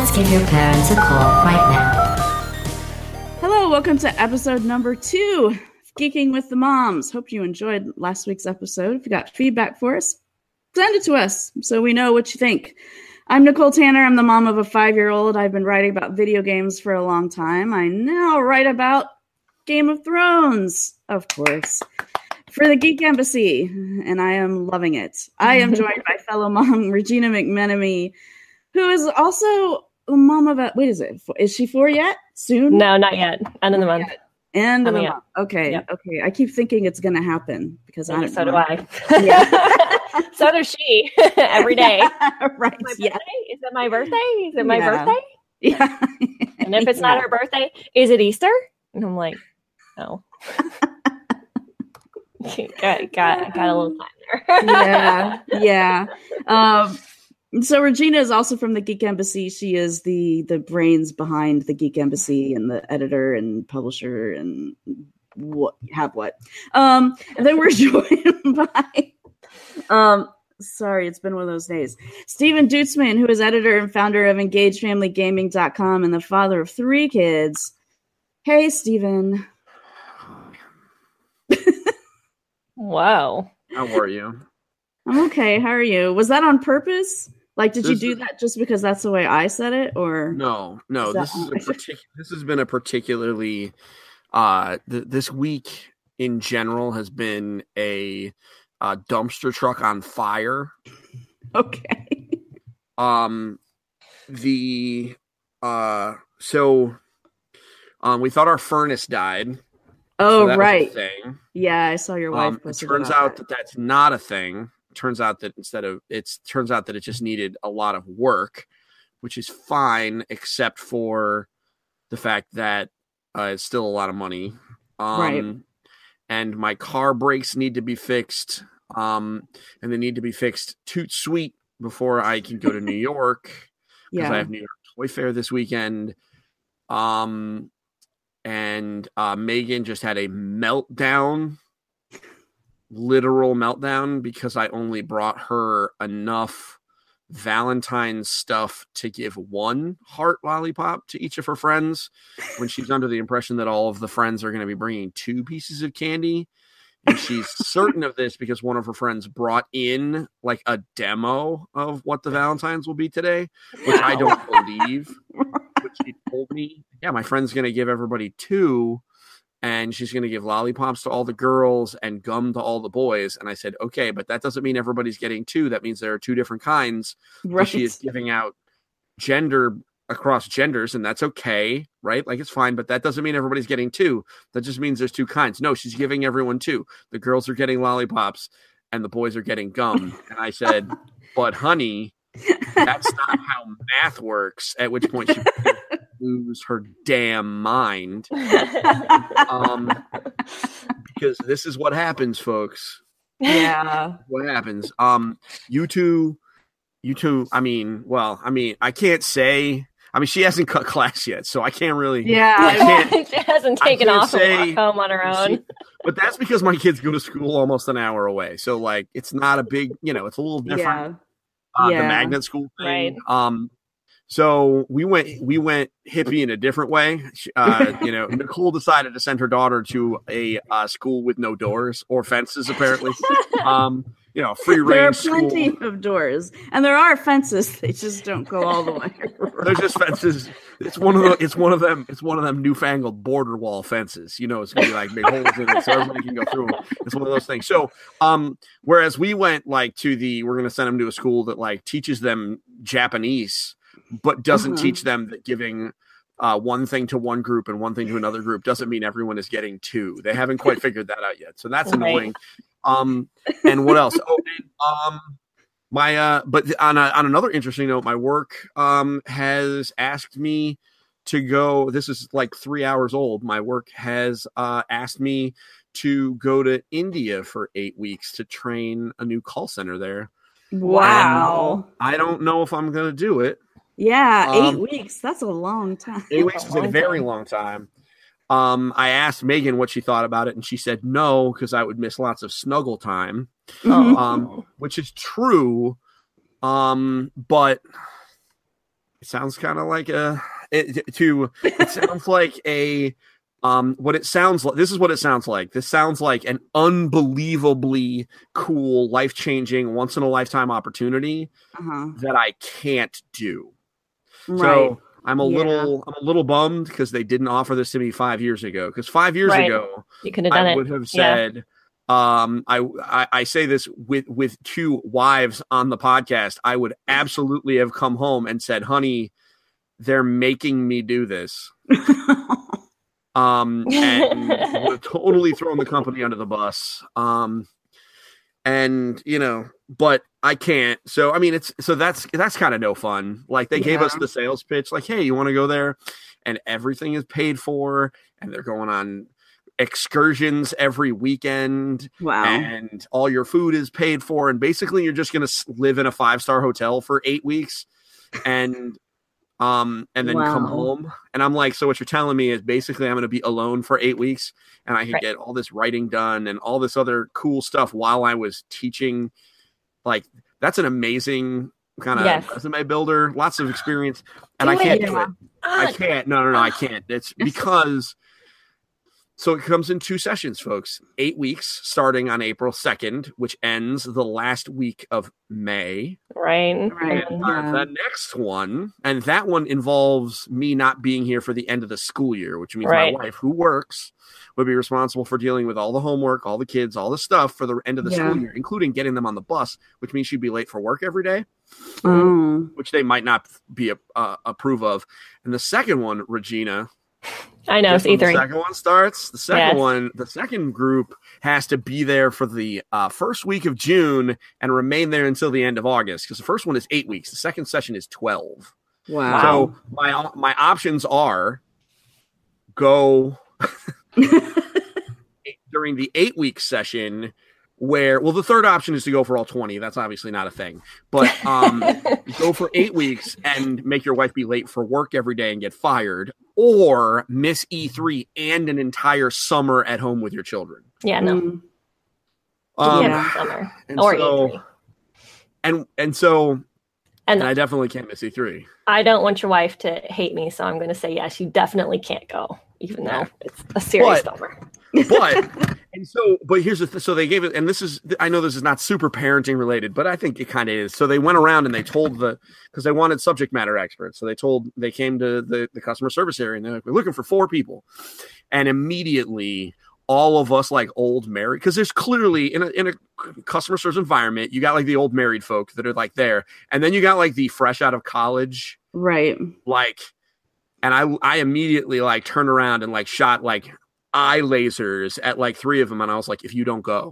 Let's give your parents a call right now. Hello, welcome to episode number 2 of Geeking with the Moms. Hope you enjoyed last week's episode. If you got feedback for us, send it to us so we know what you think. I'm Nicole Tanner. I'm the mom of a 5-year-old. I've been writing about video games for a long time. I now write about Game of Thrones, of course, for the Geek Embassy, and I am loving it. I am joined by fellow mom Regina McMenemy, who is also the mom of a... Wait, is she 4 yet? Soon? No, not yet. End of the month. End of the month. Okay, yep. Okay. I keep thinking it's going to happen because I don't so know. do I. Yeah. So does she. Every day. Right. Yeah. Is it my birthday? Is it my birthday? Yeah. And if it's not her birthday, is it Easter? And I'm like, no. got a little time there. Yeah. So Regina is also from the Geek Embassy. She is the brains behind the Geek Embassy and the editor and publisher and what. And then we're joined by sorry, it's been one of those days. Steven Dutzman, who is editor and founder of EngageFamilyGaming.com and the father of 3 kids. Hey, Steven. Wow. How are you? I'm okay. How are you? Was that on purpose? Like, did you do that just because that's the way I said it, or no? This has been a particularly this week in general has been a dumpster truck on fire. Okay. We thought our furnace died. Oh, so right. Thing. Yeah, I saw your wife. It turns out that that's not a thing. Turns out that it just needed a lot of work, which is fine, except for the fact that it's still a lot of money. Right. And my car brakes need to be fixed. And they need to be fixed toot sweet before I can go to New York because I have New York Toy Fair this weekend. And Megan just had a meltdown. Literal meltdown because I only brought her enough Valentine's stuff to give 1 heart lollipop to each of her friends when she's under the impression that all of the friends are going to be bringing 2 pieces of candy. And she's certain of this because one of her friends brought in like a demo of what the Valentine's will be today, which I don't believe. But she told me, yeah, my friend's going to give everybody 2. And she's going to give lollipops to all the girls and gum to all the boys. And I said, okay, but that doesn't mean everybody's getting 2. That means there are 2 different kinds. Right. She is giving out gender across genders, and that's okay, right? Like, it's fine, but that doesn't mean everybody's getting 2. That just means there's 2 kinds. No, she's giving everyone 2. The girls are getting lollipops, and the boys are getting gum. And I said, but honey, that's not how math works, at which point she lose her damn mind. Because this is what happens, folks. Yeah. What happens? You two, I can't say. She hasn't cut class yet, so I can't really. Yeah. She hasn't taken off and walk home on her own. But that's because my kids go to school almost an hour away. So, like, it's not a big, it's a little different. The magnet school thing. Right. So we went hippie in a different way. Nicole decided to send her daughter to a school with no doors or fences, apparently. Free range. There are plenty of doors, and there are fences. They just don't go all the way around. There's just fences. It's one of them newfangled border wall fences. It's gonna be like big holes in it so everybody can go through them. It's one of those things. So, whereas we went we're gonna send them to a school that teaches them Japanese, but doesn't teach them that giving one thing to one group and one thing to another group doesn't mean everyone is getting 2. They haven't quite figured that out yet. So that's annoying. And what else? But on another interesting note, my work has asked me to go. This is like 3 hours old. My work has asked me to go to India for 8 weeks to train a new call center there. Wow. I don't know if I'm going to do it. Yeah, 8 weeks. That's a long time. 8 weeks is a very long time. I asked Megan what she thought about it, and she said no, because I would miss lots of snuggle time, which is true. But It sounds kind of like it sounds like a what it sounds like. This is what it sounds like. This sounds like an unbelievably cool, life-changing, once-in-a-lifetime opportunity that I can't do. Right. So I'm a little bummed because they didn't offer this to me 5 years ago. Because 5 years ago, you could have done I it. would have said, I say this with two wives on the podcast, I would absolutely have come home and said, honey, they're making me do this. And would have totally thrown the company under the bus. And but I can't. So I mean, that's kind of no fun. Like they gave us the sales pitch, like, hey, you want to go there, and everything is paid for, and they're going on excursions every weekend. Wow. And all your food is paid for, and basically you're just going to live in a 5-star hotel for 8 weeks, and then come home. And I'm like, so what you're telling me is basically I'm going to be alone for 8 weeks, and I can get all this writing done and all this other cool stuff while I was teaching. Like, that's an amazing kind of resume builder, lots of experience. And I can't do it. I can't. No, I can't. It's because, so it comes in 2 sessions, folks. 8 weeks starting on April 2nd, which ends the last week of May. Right. And the next one, and that one involves me not being here for the end of the school year, which means my wife, who works, would be responsible for dealing with all the homework, all the kids, all the stuff for the end of the school year, including getting them on the bus, which means she'd be late for work every day, which they might not be approve of. And the second one, Regina, I know, it's E3. The second one starts. The second one, the second group has to be there for the first week of June and remain there until the end of August, because the first one is 8 weeks. The second session is 12. Wow. So my options are go during the 8-week session, where, well, the third option is to go for all 20. That's obviously not a thing, but go for 8 weeks and make your wife be late for work every day and get fired, or miss E3 and an entire summer at home with your children. Yeah, no. Summer. And or so, E3. And I definitely can't miss E3. I don't want your wife to hate me, so I'm going to say yes, you definitely can't go, even though it's a serious bummer. But here's so they gave it, and this is, I know this is not super parenting related, but I think it kind of is. So they went around and they told because they wanted subject matter experts. So they came to the customer service area and they're like, we're looking for 4 people. And immediately all of us, like old married, because there's clearly in a customer service environment, you got like the old married folk that are like there. And then you got like the fresh out of college. Right. Like, and I immediately like turned around and like shot like eye lasers at like 3 of them, and I was like, if you don't go,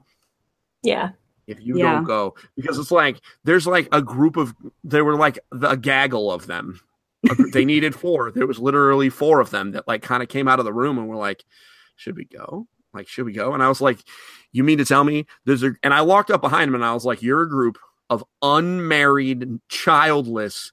if you don't go, because it's like there's like a group of, there were like a gaggle of them. They needed 4. There was literally 4 of them that like kind of came out of the room and were like, should we go? And I was like, you mean to tell me and I walked up behind him and I was like, you're a group of unmarried, childless,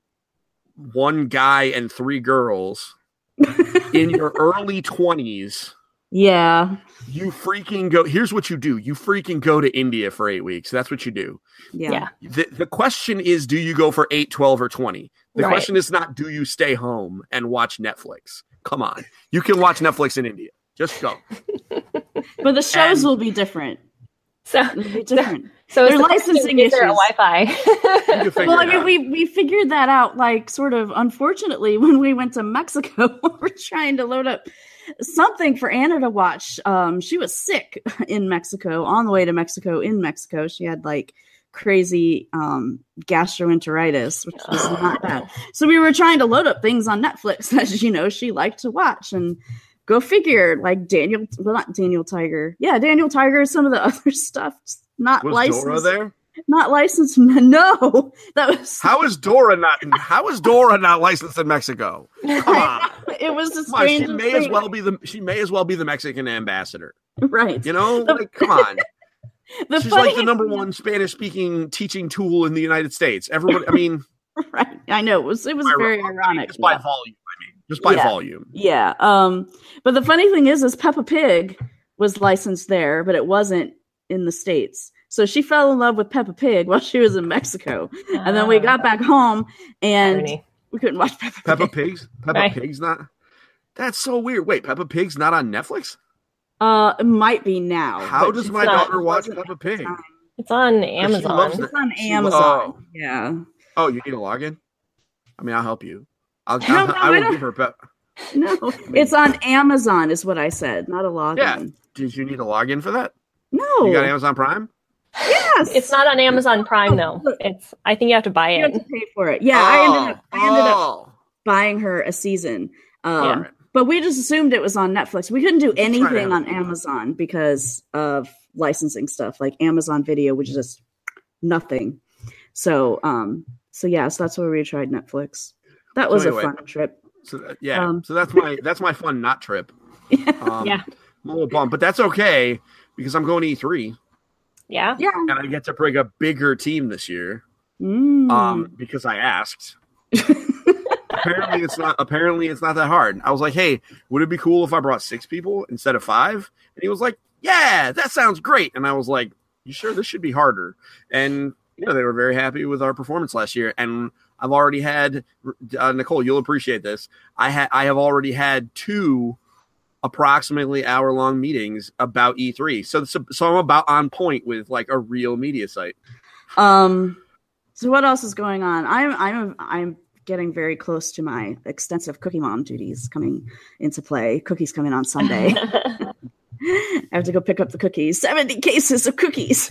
1 guy and 3 girls in your early 20s. Yeah. You freaking go. Here's what you do. You freaking go to India for 8 weeks. That's what you do. Yeah. The question is, do you go for 8, 12, or 20? The question is not, do you stay home and watch Netflix? Come on. You can watch Netflix in India. Just go. But the shows will be different. So it'll be different. So they're licensing issues. Is there a Wi-Fi? Well, I mean, we figured that out, like, sort of, unfortunately, when we went to Mexico. We were trying to load up something for Anna to watch. She was sick in Mexico, on the way to Mexico, in Mexico. She had, like, crazy gastroenteritis, which was not bad. So we were trying to load up things on Netflix that, she liked to watch. And go figure, like not Daniel Tiger. Yeah, Daniel Tiger, some of the other stuff, not was licensed. Dora there? Not licensed. No, that was. How is Dora not licensed in Mexico? Come on. It was the strangest thing. She may as well be the Mexican ambassador. Right. Come on. She's like the number 1 Spanish-speaking teaching tool in the United States. Everybody, I mean. Right. I know. It was very ironic. Just by volume. Just by volume. Yeah. But the funny thing is Peppa Pig was licensed there, but it wasn't in the States. So she fell in love with Peppa Pig while she was in Mexico. And then we got back home and We couldn't watch Peppa Pig. Peppa Right. Pig's not. That's so weird. Wait, Peppa Pig's not on Netflix? It might be now. How but does it's my not- daughter watch wasn't Peppa at the Pig? time. It's on loves Amazon. it. It's on She- Amazon. oh. Yeah. Oh, you need a login? I mean, I'll help you. I No, I will don't- give her Peppa. No, it's on Amazon, is what I said, not a login. Yeah. Did you need a login for that? No. You got Amazon Prime? Yes. It's not on Amazon Prime though. I think you have to buy You have to it. pay for it. Yeah, I ended up Oh. buying her a season. Yeah. But we just assumed it was on Netflix. We couldn't do try to anything have on it. Amazon because of licensing stuff, like Amazon Video, which is just nothing. So yeah, so that's where we tried Netflix. That was anyway. a fun trip. So so that's my fun not trip. Yeah. I'm a little bummed, but that's okay because I'm going to E3 Yeah. Yeah. and I get to bring a bigger team this year. Mm. Because I asked. Apparently it's not that hard. I was like, hey, would it be cool if I brought 6 people instead of 5? And he was like, yeah, that sounds great. And I was like, you sure this should be harder? And they were very happy with our performance last year. And I've already had Nicole, you'll appreciate this. I have already had 2 approximately hour-long meetings about E3. So I'm about on point with like a real media site. So what else is going on? I'm getting very close to my extensive Cookie Mom duties coming into play. Cookies coming on Sunday. I have to go pick up the cookies. 70 cases of cookies.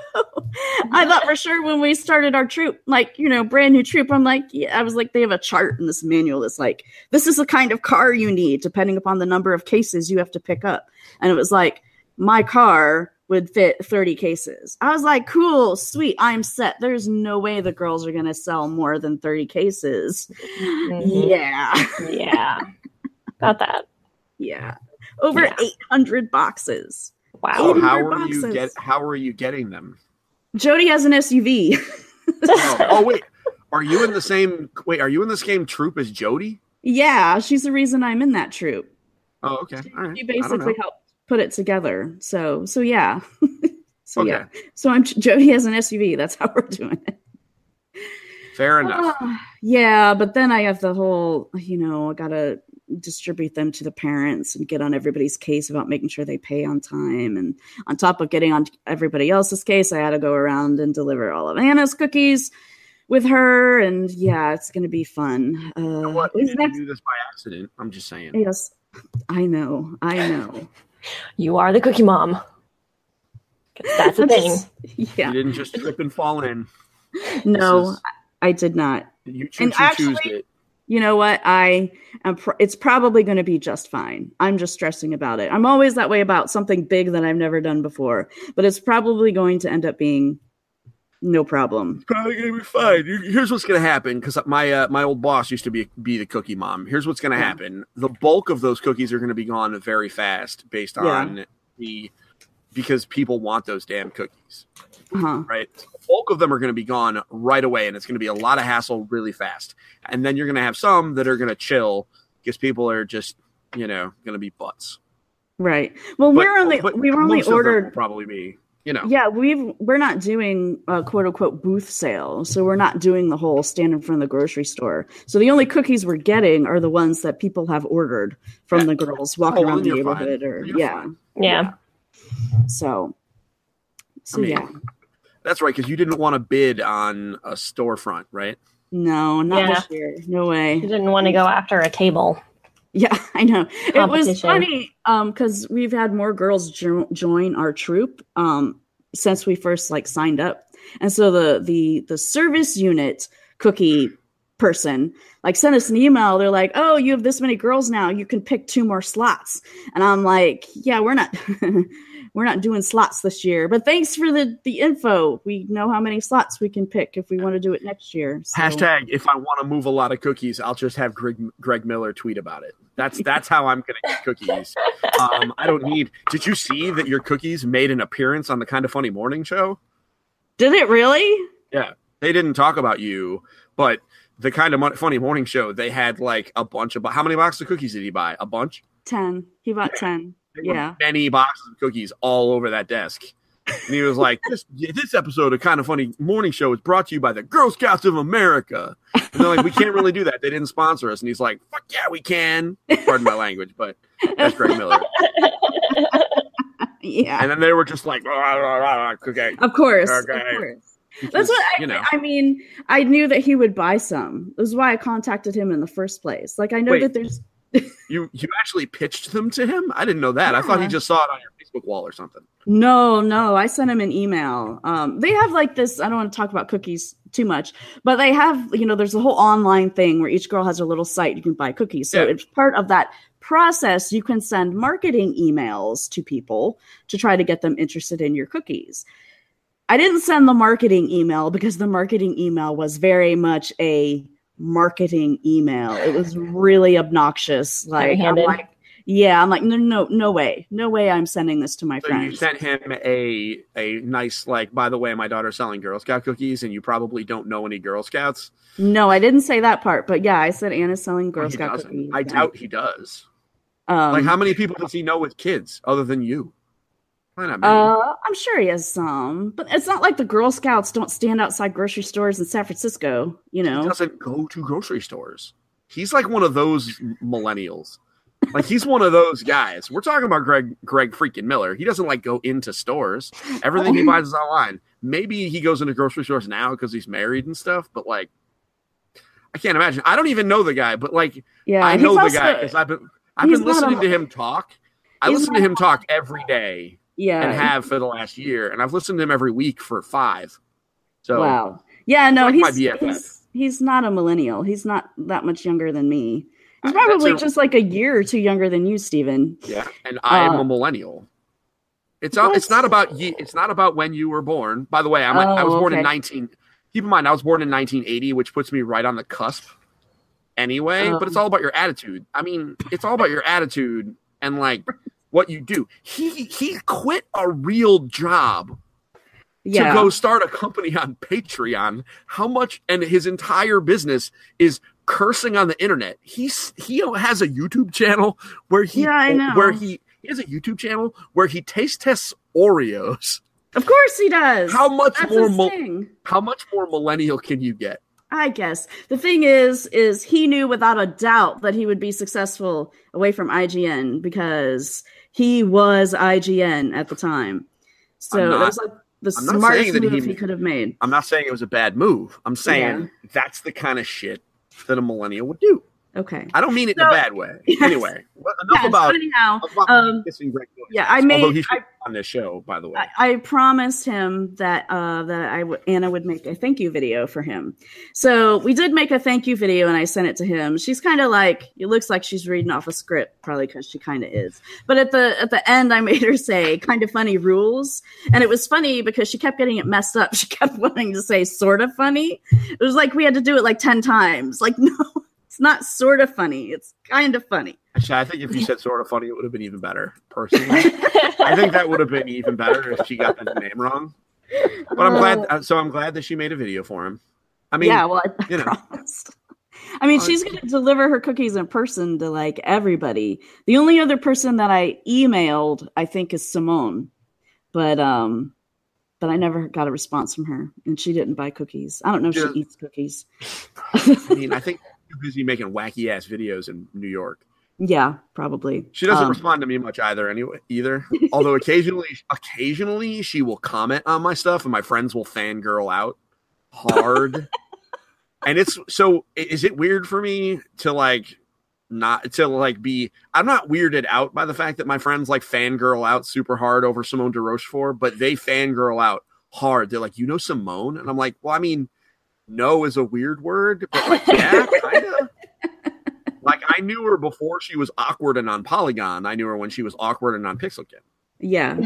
I thought for sure when we started our troop, like, brand new troop, I'm like, I was like, they have a chart in this manual. It's like, this is the kind of car you need, depending upon the number of cases you have to pick up. And it was like, my car would fit 30 cases. I was like, cool, sweet, I'm set. There's no way the girls are going to sell more than 30 cases. Mhm. Yeah. Yeah. Got that. Yeah. Over 800 boxes. Wow. So how 800 are you boxes. how are you getting them? Jody has an SUV. Wait. Are you in the same troop as Jody? Yeah, she's the reason I'm in that troop. Oh, okay. All right. She I don't basically know. helped put it together. So yeah. Okay. Yeah. So Jody has an SUV. That's how we're doing it. Fair enough. Yeah, but then I have the whole, I gotta distribute them to the parents and get on everybody's case about making sure they pay on time. And on top of getting on everybody else's case, I had to go around and deliver all of Anna's cookies with her. And yeah, it's gonna be fun. What? You didn't do this by accident. I'm just saying. Yes, I know. You are the Cookie Mom. That's the thing. Yeah. You didn't just trip and fall in. No, I did not. You And choose actually- it. You know what? It's probably going to be just fine. I'm just stressing about it. I'm always that way about something big that I've never done before, but it's probably going to end up being no problem. Probably gonna be fine. Here's what's gonna happen because my old boss used to be the Cookie Mom. Here's what's gonna happen: the bulk of those cookies are gonna be gone very fast, based on because people want those damn cookies, Uh-huh. right? So the bulk of them are gonna be gone right away, and it's gonna be a lot of hassle really fast. And then you're gonna have some that are gonna chill because people are just gonna be butts. Right. Well, But we were only most of them will ordered. probably be. Yeah, we're not doing a quote unquote booth sale, so we're not doing the whole stand in front of the grocery store. So the only cookies we're getting are the ones that people have ordered from the girls walking around the then you're neighborhood, fine. or You're yeah. fine. Yeah. So I mean, yeah, that's right, because you didn't want to bid on a storefront, right? no, not Yeah. this year. No way. You didn't want to go after a table. Yeah, I know. It was Competition. funny because we've had more girls join our troop since we first signed up, and so the service unit cookie person sent us an email. They're like, "Oh, you have this many girls now. You can pick 2 more slots." And I'm like, "Yeah, we're not we're not doing slots this year, but thanks for the info. We know how many slots we can pick if we want to do it next year." So. Hashtag if I want to move a lot of cookies, I'll just have Greg Miller tweet about it. That's how I'm gonna get cookies. I don't need. Did you see that your cookies made an appearance on the Kind of Funny Morning Show? Did it really? Yeah, they didn't talk about you, but the Kind of Funny Morning Show, they had a bunch of. How many boxes of cookies did he buy? A bunch. 10. He bought 10. There were Yeah. many boxes of cookies all over that desk. And he was like, this episode of Kind of Funny Morning Show is brought to you by the Girl Scouts of America. And they're like, we can't really do that. They didn't sponsor us. And he's like, fuck yeah, we can. Pardon my language, but that's Greg Miller. Yeah. And then they were just like, okay. Of course. Okay. Of course. Because, That's what you know. I mean. I knew that he would buy some. This is why I contacted him in the first place. Like, I know that there's. You actually pitched them to him? I didn't know that. Yeah. I thought he just saw it on your Facebook wall or something. No. I sent him an email. They have like this. I don't want to talk about cookies too much, but they have, there's a whole online thing where each girl has a little site you can buy cookies. So it's part of that process. You can send marketing emails to people to try to get them interested in your cookies. I didn't send the marketing email because the marketing email was very much a marketing email. It was really obnoxious. Like, I'm like, no way. No way I'm sending this to my friends. You sent him a nice, like, by the way, my daughter's selling Girl Scout cookies and you probably don't know any Girl Scouts. No, I didn't say that part, but yeah, I said Anna's selling Girl Scout cookies. I doubt he does. Like, how many people does he know with kids other than you? Why not many? I'm sure he has some, but it's not like the Girl Scouts don't stand outside grocery stores in San Francisco, He doesn't go to grocery stores. He's like one of those millennials. Like, he's one of those guys. We're talking about Greg freaking Miller. He doesn't like go into stores. Everything he buys is online. Maybe he goes into grocery stores now because he's married and stuff, but like, I can't imagine. I don't even know the guy, but like, I know the guy because I've been listening to him talk. I listen to him talk every day. Yeah, and have for the last year, and I've listened to him every week for 5. So wow, yeah, no, like he's not a millennial. He's not that much younger than me. He's probably just like a year or two younger than you, Steven. Yeah, and I am a millennial. It's not about you. It's not about when you were born. By the way, I was born in 19. Keep in mind, I was born in 1980, which puts me right on the cusp. Anyway, but it's all about your attitude. I mean, it's all about your attitude and like. What you do. He quit a real job to go start a company on Patreon. How much, and his entire business is cursing on the internet. He has a YouTube channel where he has a YouTube channel where he taste tests Oreos. Of course he does. How much more millennial can you get? I guess the thing is he knew without a doubt that he would be successful away from IGN because he was IGN at the time. So that was like the smartest move he could have made. I'm not saying it was a bad move. I'm saying that's the kind of shit that a millennial would do. Okay. I don't mean it in a bad way. Yes. Anyway, enough about kissing Greg Miller. Yeah, although he should be on this show, by the way. I promised him that Anna would make a thank you video for him. So we did make a thank you video, and I sent it to him. She's kind of like, it looks like she's reading off a script, probably because she kind of is. But at the end, I made her say "kind of funny rules," and it was funny because she kept getting it messed up. She kept wanting to say "sort of funny." It was like we had to do it like 10 times. Like, no. It's not sort of funny. It's kind of funny. Actually, I think if you said sort of funny, it would have been even better, personally. I think that would have been even better if she got the name wrong. But I'm glad that she made a video for him. I mean, I promised. I mean, she's going to deliver her cookies in person to like everybody. The only other person that I emailed, I think, is Simone. But I never got a response from her, and she didn't buy cookies. I don't know if she eats cookies. I mean, I think she's busy making wacky ass videos in New York. Yeah, probably. She doesn't respond to me much either. Although occasionally she will comment on my stuff, and my friends will fangirl out hard. And is it weird for me to like not to like be? I'm not weirded out by the fact that my friends like fangirl out super hard over Simone de Rochefort, but they fangirl out hard. They're like, Simone, and I'm like, well, I mean, no is a weird word, but like, yeah, kind of. Like, I knew her before she was awkward and on Polygon. I knew her when she was awkward and on Pixelkin. Yeah.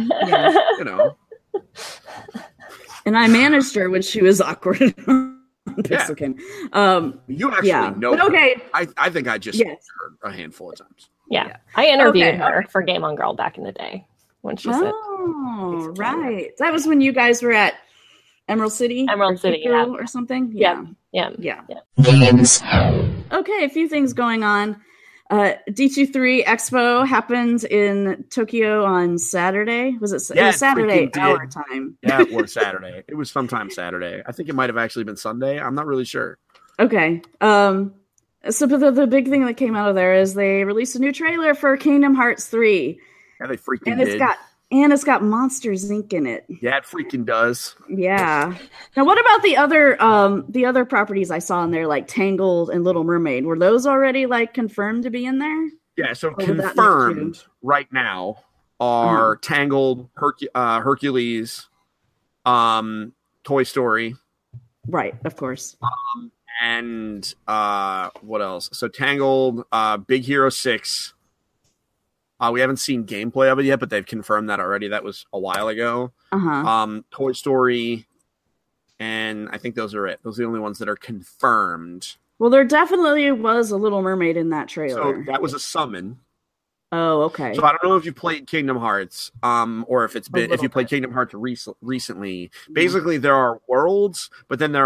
And I managed her when she was awkward and on Pixelkin. You actually know her. Okay. I think I just met her a handful of times. Yeah. I interviewed her for Game On Girl back in the day when she said. Oh, right. That was when you guys were at Emerald City? Or something? Yeah. Games. Okay, a few things going on. D23 Expo happened in Tokyo on Saturday. Was it? Yeah, it was Saturday freaking our did. time. Yeah, it was Saturday. It was sometime Saturday. I think it might have actually been Sunday. I'm not really sure. Okay. So but the big thing that came out of there is they released a new trailer for Kingdom Hearts 3. Yeah, they freaking And did. it's got Monsters Inc. in it. Yeah, it freaking does. Yeah. Now, what about the other properties I saw in there, like Tangled and Little Mermaid? Were those already like confirmed to be in there? Yeah, so would that make confirmed right now are Tangled, Hercules, Toy Story. Right, of course. And what else? So Tangled, Big Hero 6. We haven't seen gameplay of it yet, but they've confirmed that already. That was a while ago. Toy Story, and I think those are it. Those are the only ones that are confirmed. Well, there definitely was a Little Mermaid in that trailer. So that was a summon. Oh, okay. So I don't know if you played Kingdom Hearts, or if you played bit. Kingdom Hearts recently. Basically, there are worlds, but then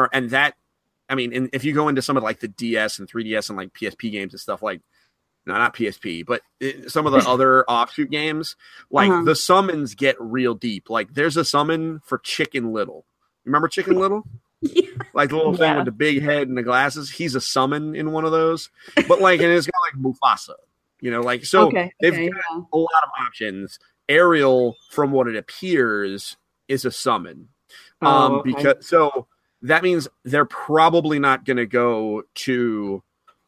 if you go into some of like the DS and 3DS and like PSP games and stuff like. No, not PSP, but some of the other offshoot games, like the summons get real deep. Like there's a summon for Chicken Little. Remember Chicken Little? Yeah. Like the little thing with the big head and the glasses. He's a summon in one of those. But like, and it's got like Mufasa, so they've got a lot of options. Ariel, from what it appears, is a summon. Because so that means they're probably not going to go to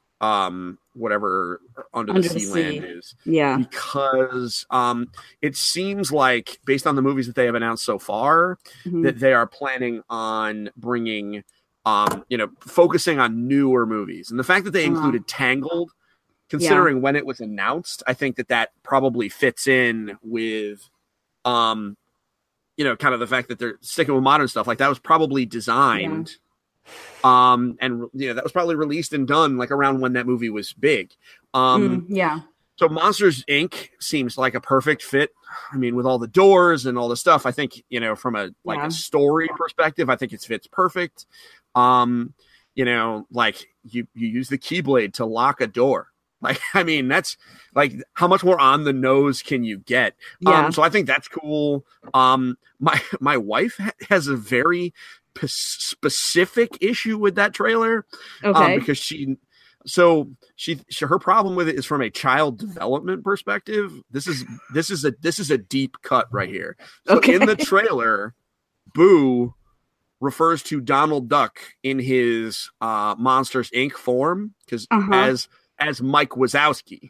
whatever Under the Sea land is. Yeah. Because it seems like, based on the movies that they have announced so far, that they are planning on bringing, focusing on newer movies. And the fact that they included Tangled, considering when it was announced, I think that probably fits in with, kind of the fact that they're sticking with modern stuff. Like that was probably designed. Yeah. That was probably released and done like around when that movie was big. So Monsters Inc. seems like a perfect fit. I mean, with all the doors and all the stuff, I think, from a story perspective, I think it fits perfect. Like you use the Keyblade to lock a door. Like, I mean, that's like, how much more on the nose can you get? So I think that's cool. My wife has a very specific issue with that trailer. Because her problem with it is from a child development perspective. This is a deep cut right here. So in the trailer, Boo refers to Donald Duck in his Monsters Inc. form because as Mike Wazowski.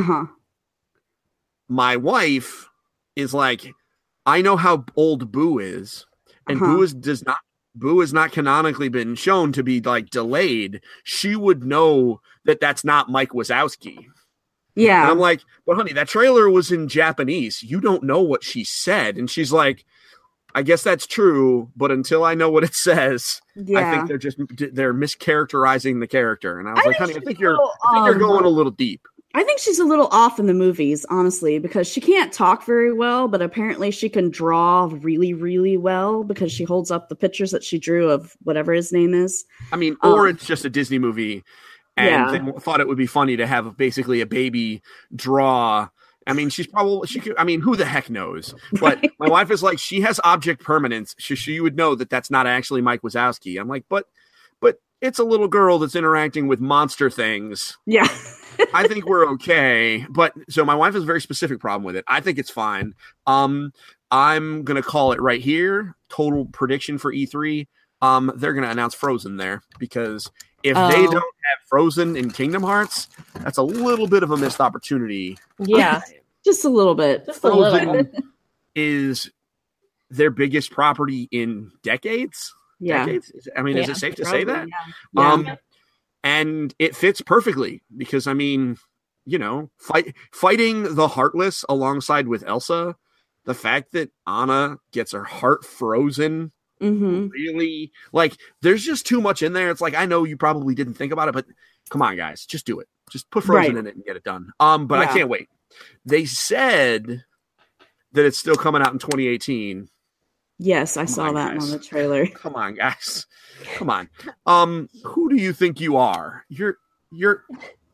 My wife is like, I know how old Boo is, and Boo has not canonically been shown to be like delayed. She would know that that's not Mike Wazowski. Yeah. And I'm like, but honey, that trailer was in Japanese. You don't know what she said. And she's like, I guess that's true, but until I know what it says, I think they're mischaracterizing the character. And I was like, honey, I think you're going a little deep. I think she's a little off in the movies, honestly, because she can't talk very well, but apparently she can draw really, really well because she holds up the pictures that she drew of whatever his name is. I mean, or it's just a Disney movie, and they thought it would be funny to have basically a baby draw. I mean, who the heck knows? But my wife is like, she has object permanence. She would know that that's not actually Mike Wazowski. I'm like, but it's a little girl that's interacting with monster things. Yeah. I think we're okay. But so my wife has a very specific problem with it. I think it's fine. I'm going to call it right here. Total prediction for E3. They're going to announce Frozen there because if they don't have Frozen in Kingdom Hearts, that's a little bit of a missed opportunity. Yeah. Just a little bit. Frozen is their biggest property in decades. Yeah. Decades? I mean, is it safe to say that? Yeah. And it fits perfectly because, I mean, fighting the Heartless alongside with Elsa, the fact that Anna gets her heart frozen, really, like, there's just too much in there. It's like, I know you probably didn't think about it, but come on, guys, just do it. Just put Frozen in it and get it done. But I can't wait. They said that it's still coming out in 2018. Yes, I saw that on the trailer. Come on, guys. Come on. Who do you think you are? You're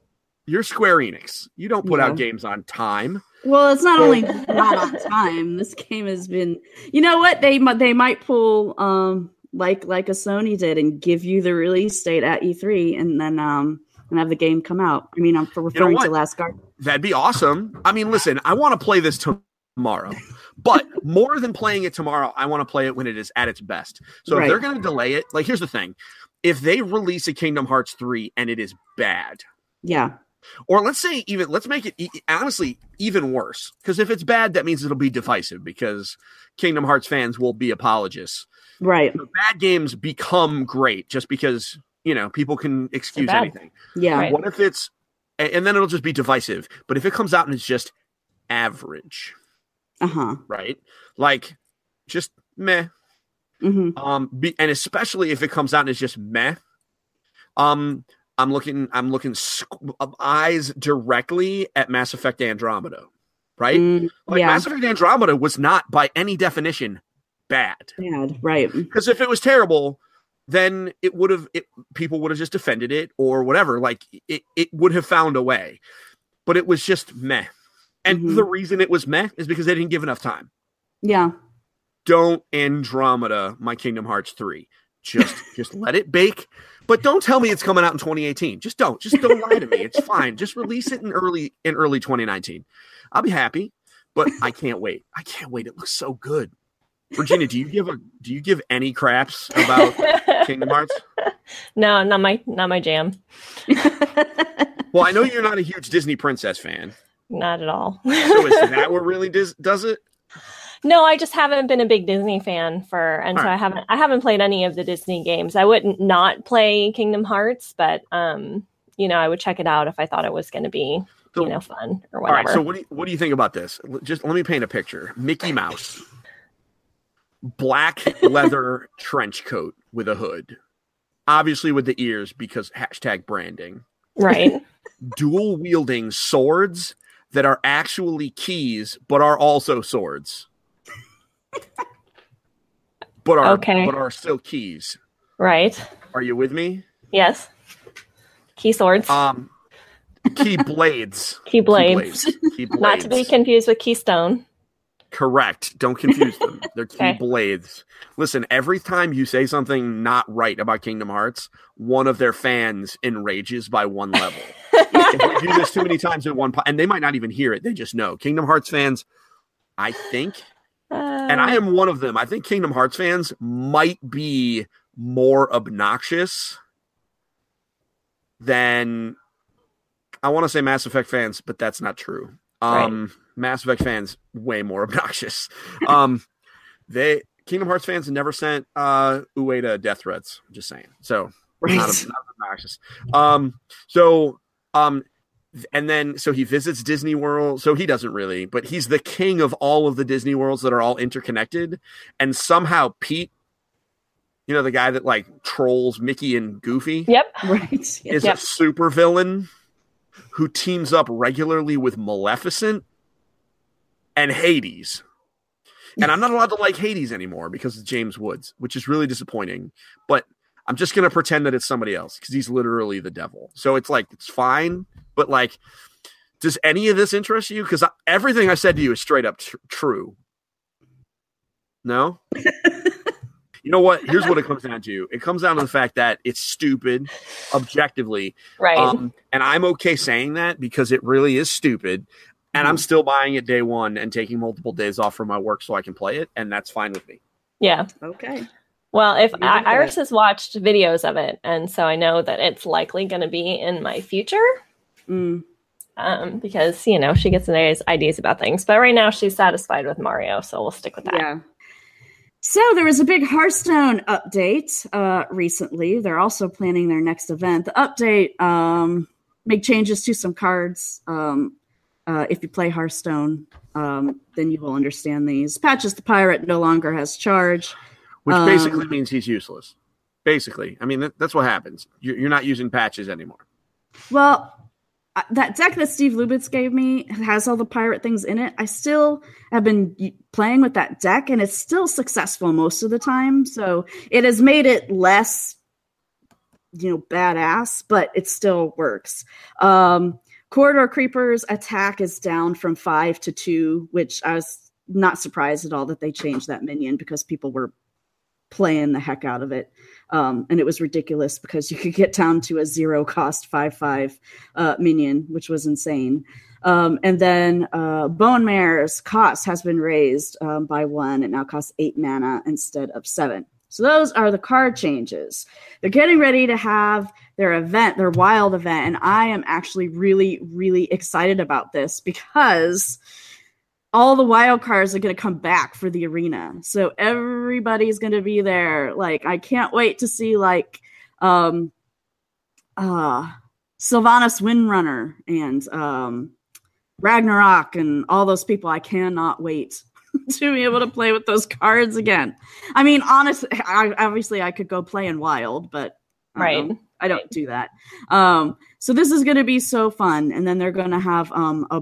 You're Square Enix. You don't put out games on time. Well, it's not only not on time. This game has been. You know what? They might pull like a Sony did and give you the release date at E3 and then and have the game come out. I mean, I'm referring to Last Guardian. That'd be awesome. I mean, listen, I want to play this tomorrow, but more than playing it tomorrow, I want to play it when it is at its best. So if they're going to delay it, like, here's the thing: if they release a Kingdom Hearts 3 and it is bad, or let's make it honestly even worse, because if it's bad, that means it'll be divisive because Kingdom Hearts fans will be apologists. Right. So bad games become great just because, people can excuse anything. Yeah. Right. What if it's, and then it'll just be divisive. But if it comes out and it's just average, right? Like just meh. And especially if it comes out and it's just meh. I'm looking eyes directly at Mass Effect Andromeda, right? Mass Effect Andromeda was not by any definition bad, right? Because if it was terrible, then people would have just defended it or whatever. Like it would have found a way, but it was just meh. And the reason it was meh is because they didn't give enough time. Yeah. Don't Andromeda my Kingdom Hearts 3. Just let it bake. But don't tell me it's coming out in 2018. Just don't lie to me. It's fine. Just release it in early 2019. I'll be happy. But I can't wait. It looks so good. Virginia, do you give any craps about Kingdom Hearts? No, not my jam. Well, I know you're not a huge Disney princess fan. Not at all. So is that what really does it? No, I just haven't been a big Disney fan I haven't played any of the Disney games. I wouldn't not play Kingdom Hearts, but I would check it out if I thought it was going to be fun or whatever. All right, so what do you think about this? Just let me paint a picture. Mickey Mouse, black leather trench coat with a hood, obviously with the ears because #branding. Right. Dual wielding swords that are actually keys but are also swords. But are still keys. Right. Are you with me? Yes. Key swords. Key blades. Key blades. Not to be confused with Keystone. Correct. Don't confuse them. They're key blades. Listen, every time you say something not right about Kingdom Hearts, one of their fans enrages by one level. If we do this too many times in one and they might not even hear it, they just know. Kingdom Hearts fans, I think, and I am one of them, I think Kingdom Hearts fans might be more obnoxious than, I want to say Mass Effect fans, but that's not true. Right. Mass Effect fans, way more obnoxious. Kingdom Hearts fans never sent Ueda death threats. I'm just saying. So not obnoxious. And then he visits Disney World. So he doesn't really, but he's the king of all of the Disney worlds that are all interconnected. And somehow Pete, the guy that like trolls Mickey and Goofy, is a super villain who teams up regularly with Maleficent and Hades. And I'm not allowed to like Hades anymore because of James Woods, which is really disappointing. But I'm just going to pretend that it's somebody else because he's literally the devil. So it's like, it's fine. But like, does any of this interest you? Because everything I said to you is straight up true. No? You know what? Here's what it comes down to. It comes down to the fact that it's stupid, objectively. Right. And I'm okay saying that because it really is stupid. And I'm still buying it day one and taking multiple days off from my work so I can play it. And that's fine with me. Yeah. Okay. Well, if Iris has watched videos of it, and so I know that it's likely going to be in my future. Because, she gets ideas about things. But right now she's satisfied with Mario, so we'll stick with that. Yeah. So there was a big Hearthstone update recently. They're also planning their next event. The update made changes to some cards. If you play Hearthstone, then you will understand these. Patches the Pirate no longer has charge. Which basically means he's useless. Basically. I mean, that's what happens. You're not using patches anymore. Well, that deck that Steve Lubitz gave me has all the pirate things in it. I still have been playing with that deck, and it's still successful most of the time. So it has made it less, badass, but it still works. Corridor Creeper's attack is down from 5 to 2, which I was not surprised at all that they changed that minion because people were playing the heck out of it. And it was ridiculous because you could get down to a 0 cost 5/5 minion, which was insane. And then Bone Mare's cost has been raised by 1. It now costs 8 mana instead of 7. So those are the card changes. They're getting ready to have their event, their wild event. And I am actually really, really excited about this because all the wild cards are going to come back for the arena. So everybody's going to be there. Like, I can't wait to see like Sylvanas Windrunner and Ragnarok and all those people. I cannot wait to be able to play with those cards again. I mean, honestly, obviously I could go play in Wild, but I don't do that. So this is going to be so fun. And then they're going to have a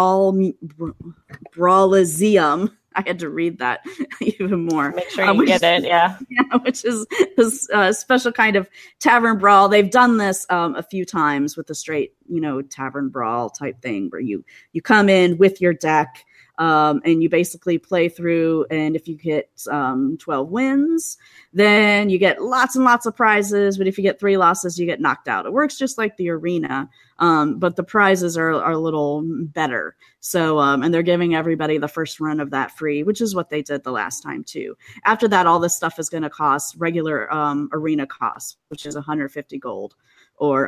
Brawliseum. I had to read that even more. Make sure you get it, yeah. Which is this special kind of tavern brawl. They've done this a few times with the straight, tavern brawl type thing where you come in with your deck. And you basically play through, and if you get 12 wins, then you get lots and lots of prizes, but if you get 3 losses, you get knocked out. It works just like the arena, but the prizes are a little better. So, and they're giving everybody the first run of that free, which is what they did the last time too. After that, all this stuff is going to cost regular arena costs, which is 150 gold or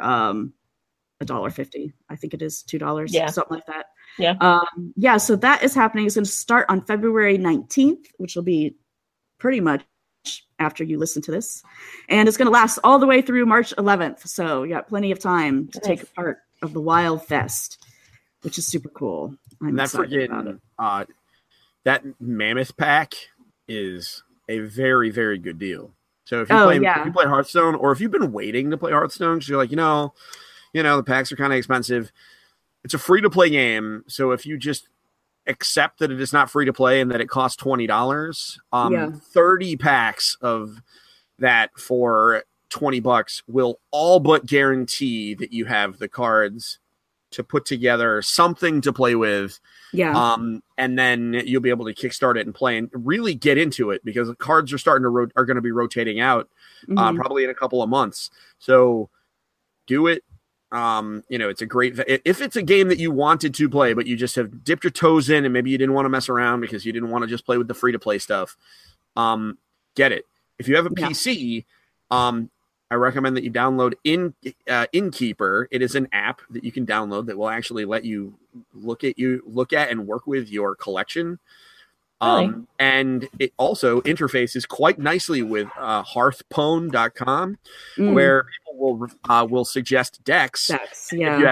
$1.50. I think it is $2, something like that. Yeah. So that is happening. It's going to start on February 19th, which will be pretty much after you listen to this. And it's going to last all the way through March 11th. So you got plenty of time to take part of the Wild Fest, which is super cool. I'm excited about it. That Mammoth pack is a very, very good deal. So if you play Hearthstone, or if you've been waiting to play Hearthstone, because you're like, the packs are kind of expensive. It's a free-to-play game, so if you just accept that it is not free to play and that it costs $20, 30 packs of that for $20 will all but guarantee that you have the cards to put together something to play with. And then you'll be able to kickstart it and play and really get into it because the cards are starting to are going to be rotating out probably in a couple of months. So do it. It's a great, if it's a game that you wanted to play, but you just have dipped your toes in and maybe you didn't want to mess around because you didn't want to just play with the free to play stuff. Get it. If you have a PC, I recommend that you download Innkeeper. It is an app that you can download that will actually let you look at and work with your collection. And it also interfaces quite nicely with hearthpwn.com, where people will suggest decks. If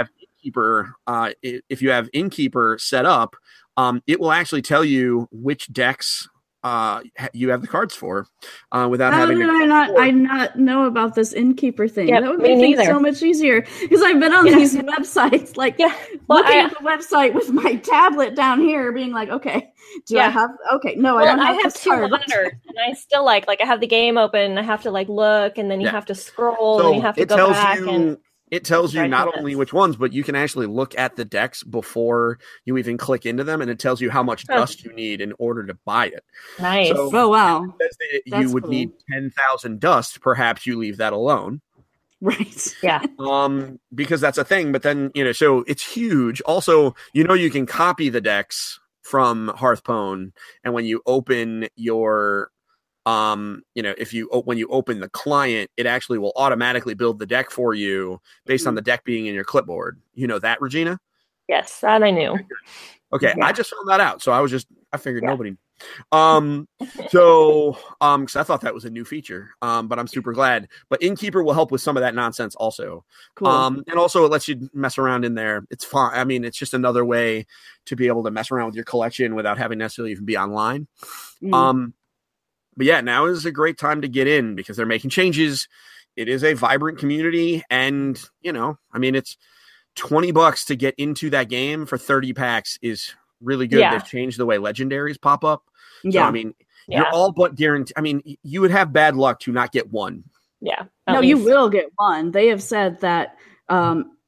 you have Innkeeper set up, it will actually tell you which decks you have the cards for without having to. I not know about this Innkeeper thing? Yep, that would make things so much easier because I've been on these websites, looking at the website with my tablet down here, being like, okay, I have? Okay, no, I don't have. I have 200, and I still like I have the game open. I have to look, and then you have to scroll, and you have to go back and. It tells you not only which ones, but you can actually look at the decks before you even click into them, and it tells you how much dust you need in order to buy it. Nice. So oh, wow. You would need 10,000 dust. Perhaps you leave that alone. Right. Yeah. Because that's a thing. But then, so it's huge. Also, you can copy the decks from Hearthpwn, and when you open your when you open the client, it actually will automatically build the deck for you based on the deck being in your clipboard. You know that, Regina? Yes, that I knew. Okay, I just found that out, so I figured nobody. Because I thought that was a new feature, but I'm super glad. But Innkeeper will help with some of that nonsense also. Cool. And also it lets you mess around in there. It's fun. I mean, it's just another way to be able to mess around with your collection without having necessarily even be online. But yeah, now is a great time to get in because they're making changes. It is a vibrant community, and it's $20 to get into that game for 30 packs is really good. They've changed the way legendaries pop up. So, you're all but guaranteed. I mean, you would have bad luck to not get one. Yeah. No, you will get one. They have said that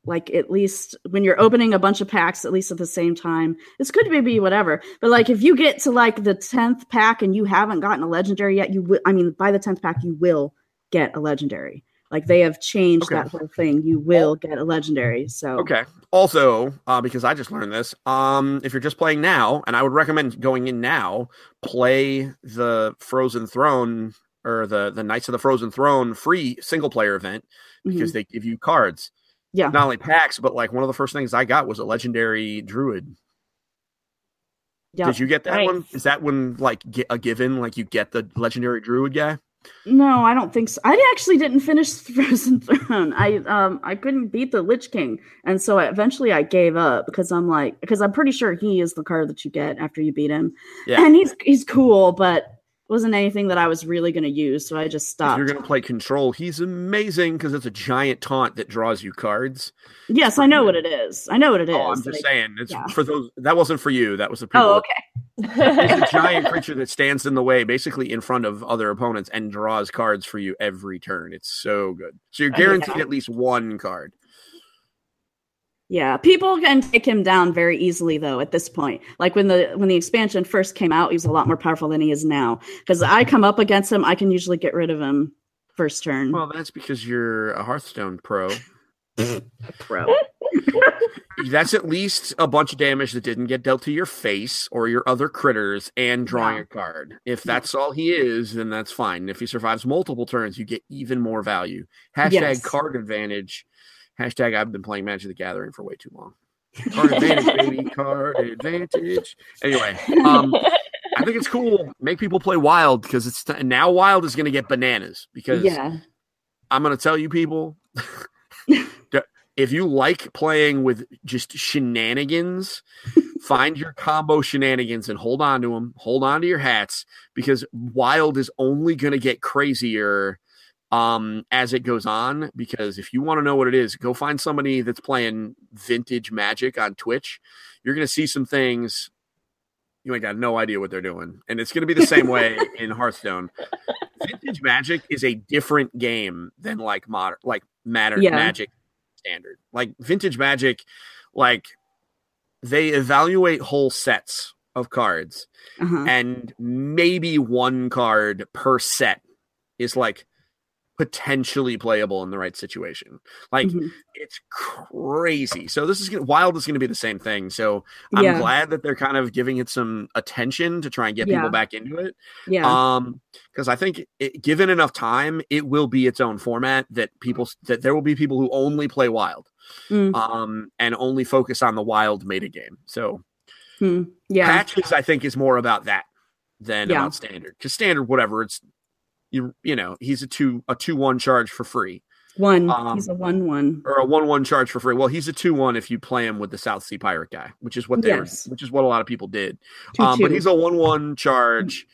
like at least when you're opening a bunch of packs, at least at the same time. This could maybe whatever, but like if you get to like the 10th pack and you haven't gotten a legendary yet, by the 10th pack, you will get a legendary. Like they have changed that whole thing. You will get a legendary. So okay. Also, because I just learned this, if you're just playing now, and I would recommend going in now, play the Frozen Throne or the Knights of the Frozen Throne free single player event because they give you cards. Yeah. Not only packs, but like one of the first things I got was a legendary druid. Yep. Did you get that one? Is that one like a given? Like you get the legendary druid guy? No, I don't think so. I actually didn't finish Frozen Throne. I couldn't beat the Lich King, and so eventually I gave up because I'm pretty sure he is the card that you get after you beat him. Yeah. And he's cool, but wasn't anything that I was really going to use, so I just stopped. If you're going to play Control, he's amazing because it's a giant taunt that draws you cards. Yes, I know what it is. I'm just saying. It's for those. That wasn't for you. That was the people. Oh, okay. He's a giant creature that stands in the way, basically in front of other opponents, and draws cards for you every turn. It's so good. So you're guaranteed at least one card. Yeah, people can take him down very easily, though, at this point. Like when the expansion first came out, he was a lot more powerful than he is now. Because I come up against him, I can usually get rid of him first turn. Well, that's because you're a Hearthstone pro. That's at least a bunch of damage that didn't get dealt to your face or your other critters and drawing a card. If that's all he is, then that's fine. If he survives multiple turns, you get even more value. # card advantage. # I've been playing Magic the Gathering for way too long. Card advantage, baby. Card advantage. Anyway, I think it's cool. Make people play Wild because now Wild is going to get bananas because I'm going to tell you people, if you like playing with just shenanigans, find your combo shenanigans and hold on to them. Hold on to your hats because Wild is only going to get crazier as it goes on, because if you want to know what it is, go find somebody that's playing vintage Magic on Twitch. You're going to see some things you ain't got no idea what they're doing, and it's going to be the same way in Hearthstone. Vintage Magic is a different game than like modern Magic standard. Like Vintage Magic, like they evaluate whole sets of cards, and maybe one card per set is like potentially playable in the right situation. Like it's crazy. So Wild is going to be the same thing. So I'm glad that they're kind of giving it some attention to try and get people back into it. Because I think given enough time, it will be its own format that there will be people who only play Wild and only focus on the Wild meta game. So Patches, I think, is more about that than about Standard. Because Standard, whatever, it's you know, he's a 2/1 charge for free. He's a 1/1 or a 1/1 charge for free. Well, he's a 2/1 if you play him with the South Sea Pirate guy, which is what which is what a lot of people did. But he's a 1/1 charge.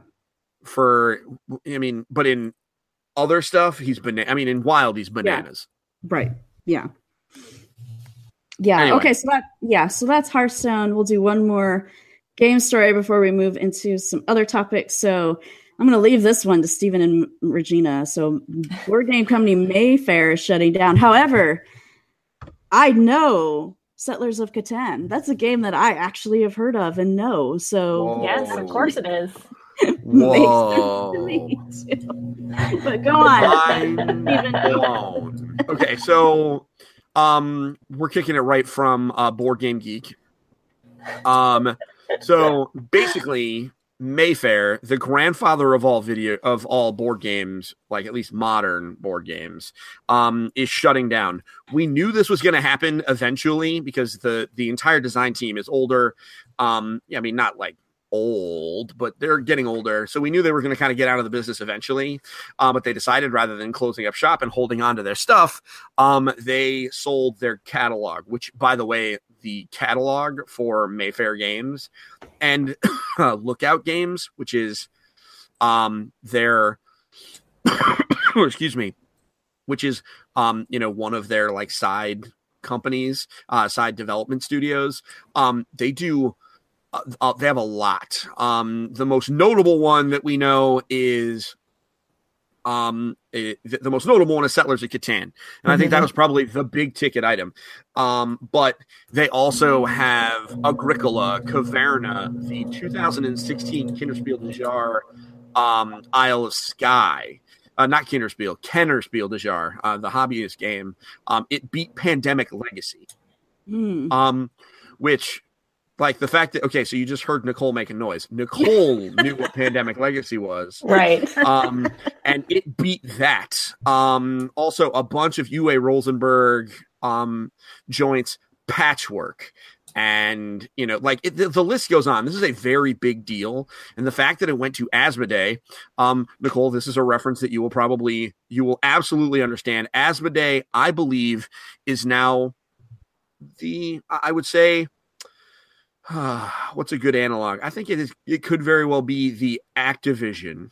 But in other stuff, he's in Wild, he's bananas. Right. Yeah. Anyway. Okay. So that's Hearthstone. We'll do one more game story before we move into some other topics. So I'm going to leave this one to Stephen and Regina. So board game company Mayfair is shutting down. However, I know Settlers of Catan. That's a game that I actually have heard of and know. So yes, of course it is. Whoa. But go on. Okay, so we're kicking it right from Board Game Geek. So basically, Mayfair, the grandfather of all board games, like at least modern board games, is shutting down. We knew this was going to happen eventually because the entire design team is older. Not like old, but they're getting older. So we knew they were going to kind of get out of the business eventually. But they decided rather than closing up shop and holding on to their stuff, they sold their catalog, which, by the way, the catalog for Mayfair Games and Lookout Games, which is their which is one of their like side companies, side development studios. They have a lot. The most notable one that we know is The most notable one is Settlers of Catan, and I think that was probably the big ticket item. But they also have Agricola, Caverna, the 2016 Kinderspiel des Jahres, Isle of Skye. Not Kinderspiel, Kennerspiel des Jahres, the hobbyist game. It beat Pandemic Legacy, which, like the fact that, okay, so you just heard Nicole make a noise. Nicole knew what Pandemic Legacy was. Right. And it beat that. Also, a bunch of UA Rosenberg joints, Patchwork. And, like the list goes on. This is a very big deal. And the fact that it went to Asmodee, Nicole, this is a reference that you will absolutely understand. Asmodee, I believe, is now I would say, what's a good analog? I think it could very well be the Activision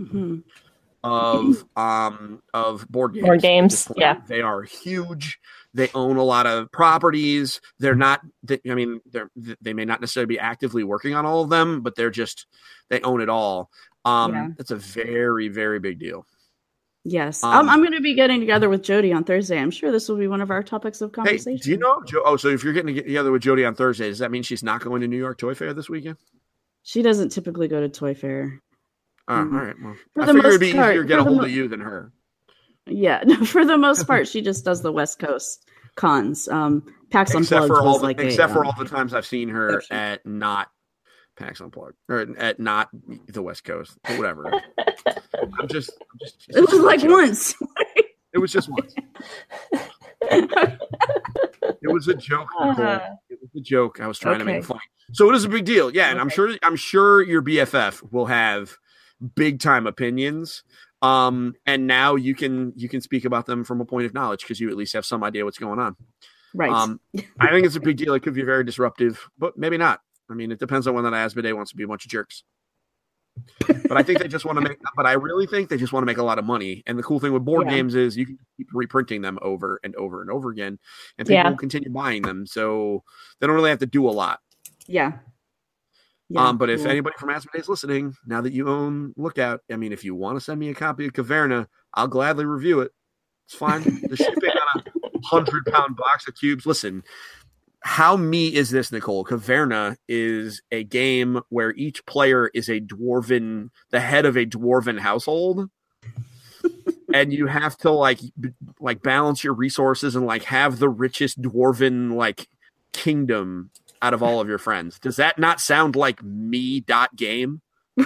of board games. Board games, yeah. They are huge. They own a lot of properties. They're not. They may not necessarily be actively working on all of them, but they own it all. It's a very, very big deal. Yes, I'm going to be getting together with Jody on Thursday. I'm sure this will be one of our topics of conversation. Hey, do you know? So if you're getting together with Jody on Thursday, does that mean she's not going to New York Toy Fair this weekend? She doesn't typically go to Toy Fair. All right. Well, I figured it'd be easier to get a hold of you than her. Yeah, no, for the most part, she just does the West Coast cons. PAX Unplugged was like except for all the times I've seen her at not PAX Unplugged or at not the West Coast, or whatever. I'm just it was like once. It was just once. It was a joke. It was a joke. I was trying to make it funny. So it is a big deal. Yeah, and I'm sure your BFF will have big time opinions. And now you can speak about them from a point of knowledge because you at least have some idea what's going on. Right. I think it's a big deal. It could be very disruptive, but maybe not. I mean, it depends on whether Asmodee wants to be a bunch of jerks. But I think they just want to make. But I really think they just want to make a lot of money. And the cool thing with board games is you can keep reprinting them over and over and over again, and people will continue buying them. So they don't really have to do a lot. Yeah. But if anybody from Asmodee is listening, now that you own Lookout, I mean, if you want to send me a copy of Caverna, I'll gladly review it. It's fine. The shipping on a 100-pound box of cubes. Listen, how me is this, Nicole? Caverna is a game where each player is the head of a dwarven household. And you have to like balance your resources and like have the richest dwarven like kingdom out of all of your friends. Does that not sound like me.game?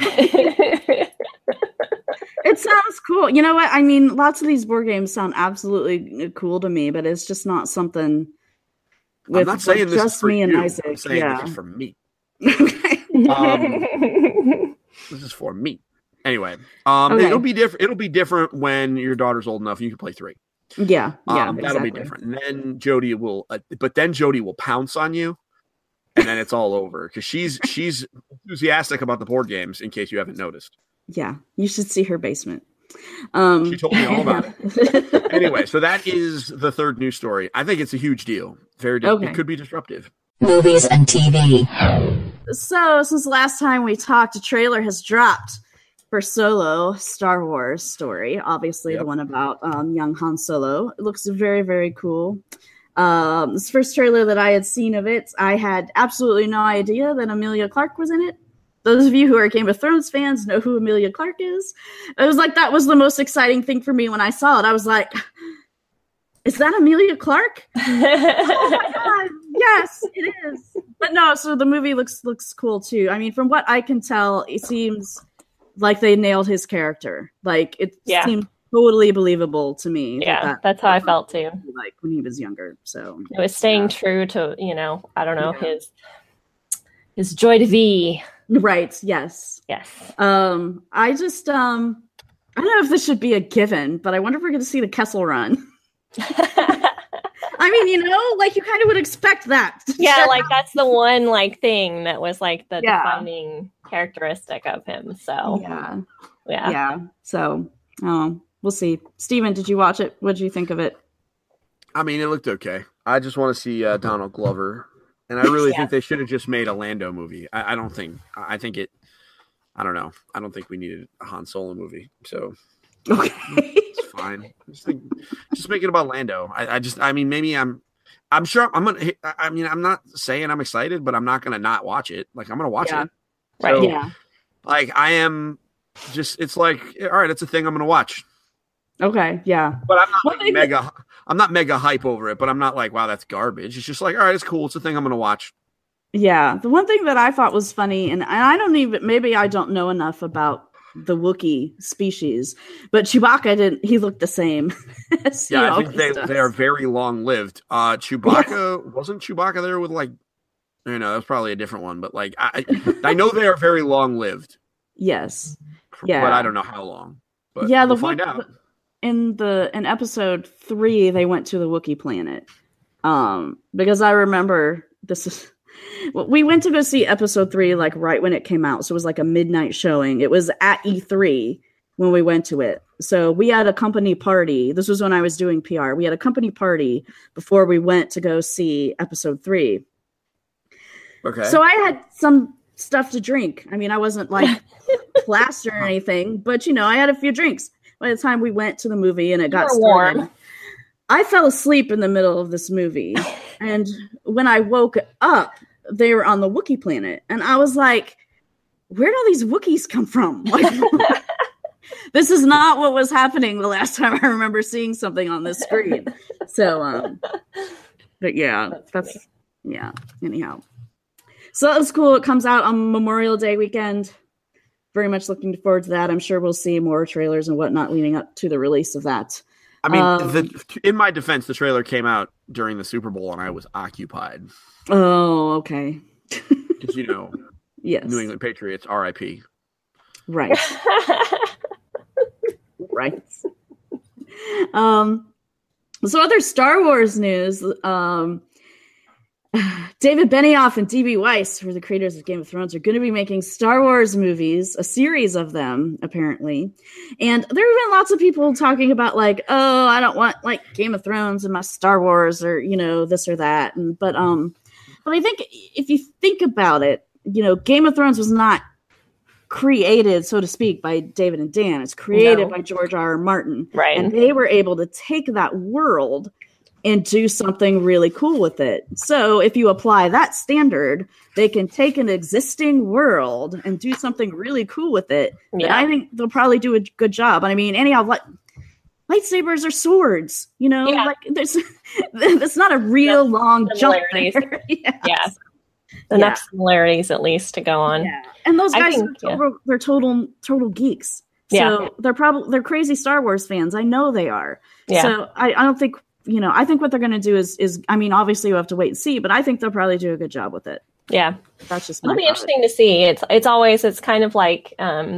It sounds cool. You know what? I mean, lots of these board games sound absolutely cool to me, but it's just not something with I'm not saying this just is for me and you. Isaac. I'm saying this is for me. Okay. This is for me. Anyway, it'll be different. It'll be different when your daughter's old enough. You can play 3. Yeah, that'll be different. And then Jody will, pounce on you, and then it's all over because she's enthusiastic about the board games. In case you haven't noticed, yeah, you should see her basement. She told me all about it. Anyway, so that is the third news story. I think it's a huge deal. It could be disruptive. Movies and TV. So since the last time we talked, a trailer has dropped for Solo, Star Wars story. Obviously, the one about young Han Solo. It looks very, very cool. This first trailer that I had seen of it, I had absolutely no idea that Emilia Clarke was in it. Those of you who are Game of Thrones fans know who Emilia Clarke is. It was like, that was the most exciting thing for me when I saw it. I was like, is that Emilia Clarke? Oh my God, yes, it is. But no, so the movie looks cool too. I mean, from what I can tell, it seems like they nailed his character. Like, it seemed totally believable to me. Yeah, that's how I felt too. Like when he was younger. So it was staying true to, I don't know, his joy de vie. Right. Yes. Yes. I just I don't know if this should be a given, but I wonder if we're going to see the Kessel Run. I mean, like you kind of would expect that. Yeah, like that's the one thing that was like the defining characteristic of him. So yeah. So we'll see. Steven, did you watch it? What did you think of it? I mean, it looked okay. I just want to see Donald Glover. And I really think they should have just made a Lando movie. I don't know. I don't think we needed a Han Solo movie. So Okay. It's fine. Just make it about Lando. Maybe I'm sure I'm gonna. I mean, I'm not saying I'm excited, but I'm not gonna not watch it. Like, I'm gonna watch it. Right. So, Yeah. like, I am just. It's like, all right, it's a thing I'm gonna watch. Okay. Yeah. But I'm not like mega. I'm not mega hype over it. But I'm not like, wow, that's garbage. It's just like, all right, it's cool. It's a thing I'm gonna watch. Yeah. The one thing that I thought was funny, and I don't even, maybe I don't know enough about the Wookiee species, but Chewbacca didn't. He looked the same. As he Yeah, I think always does. they are very long lived. Chewbacca wasn't Chewbacca there with like, that's probably a different one. But like, I know they are very long lived. Yes. Yeah. But I don't know how long. But yeah, we'll find out. In episode 3, they went to the Wookiee planet. Because I remember we went to go see episode 3 like right when it came out. So it was like a midnight showing. It was at E3 when we went to it. So we had a company party. This was when I was doing PR. We had a company party before we went to go see episode 3. Okay. So I had some stuff to drink. I mean, I wasn't like plastered or anything, but I had a few drinks by the time we went to the movie and it got started. Warm. I fell asleep in the middle of this movie. And when I woke up, they were on the Wookiee planet. And I was like, where do all these Wookiees come from? Like, this is not what was happening the last time I remember seeing something on this screen. So, but yeah, anyhow. So that was cool. It comes out on Memorial Day weekend. Very much looking forward to that. I'm sure we'll see more trailers and whatnot leading up to the release of that. I mean, in my defense, the trailer came out during the Super Bowl, and I was occupied. Oh, okay. Because yes, New England Patriots, R.I.P. Right. Right. So other Star Wars news. David Benioff and D.B. Weiss, who are the creators of Game of Thrones, are going to be making Star Wars movies, a series of them, apparently. And there have been lots of people talking about, like, oh, I don't want, like, Game of Thrones in my Star Wars or, this or that. But I think if you think about it, Game of Thrones was not created, so to speak, by David and Dan. It's created by George R. R. Martin. Right. And they were able to take that world and do something really cool with it. So if you apply that standard, they can take an existing world and do something really cool with it. Yeah. And I think they'll probably do a good job. And I mean, anyhow, lightsabers are swords, like that's not a real long jump there. Yes. Enough similarities at least to go on. Yeah. And those guys they're total geeks. So they're crazy Star Wars fans. I know they are. Yeah. So I don't think I think what they're going to do is, I mean, obviously you have to wait and see, but I think they'll probably do a good job with it. Yeah. That's just It'll be interesting to see. It's kind of like,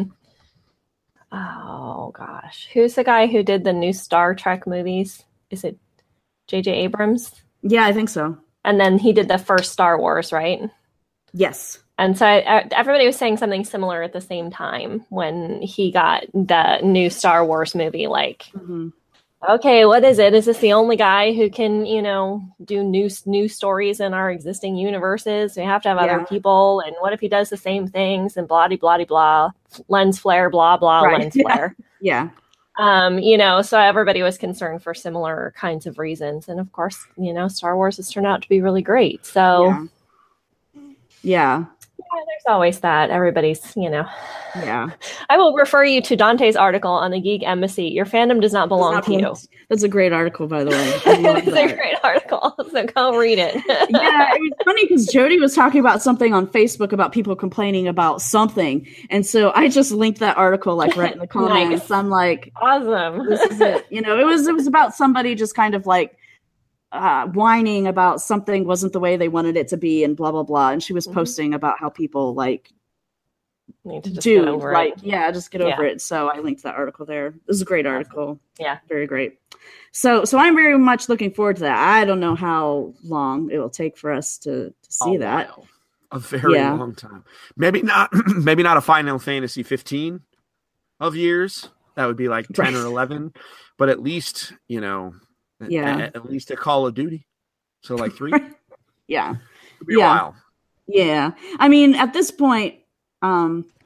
oh gosh, who's the guy who did the new Star Trek movies? Is it J.J. Abrams? Yeah, I think so. And then he did the first Star Wars, right? Yes. And so everybody was saying something similar at the same time when he got the new Star Wars movie, like, okay, what is it? Is this the only guy who can, do new stories in our existing universes? We have to have other people. And what if he does the same things and blah, blah, blah, lens flare, blah, blah, lens flare. Yeah. So everybody was concerned for similar kinds of reasons. And of course, Star Wars has turned out to be really great. So yeah. There's always that. Everybody's, Yeah. I will refer you to Dante's article on the Geek Embassy. Your fandom does not belong to you. That's a great article, by the way. It's a great article, so go read it. Yeah, it was funny because Jody was talking about something on Facebook about people complaining about something, and so I just linked that article like right in the comments. Nice. I'm like, awesome. This is it. It was about somebody just kind of like whining about something wasn't the way they wanted it to be, and blah blah blah. And she was posting about how people like. Need to just get over it. Just get over it. So I linked that article there. This is a great article. Yeah, very great. So I'm very much looking forward to that. I don't know how long it will take for us to see that. While. A very long time. Maybe not a Final Fantasy 15 of years. That would be like 10 or 11. But at least, at least a Call of Duty. So like 3. Yeah. It'll be a while. Yeah. I mean, at this point,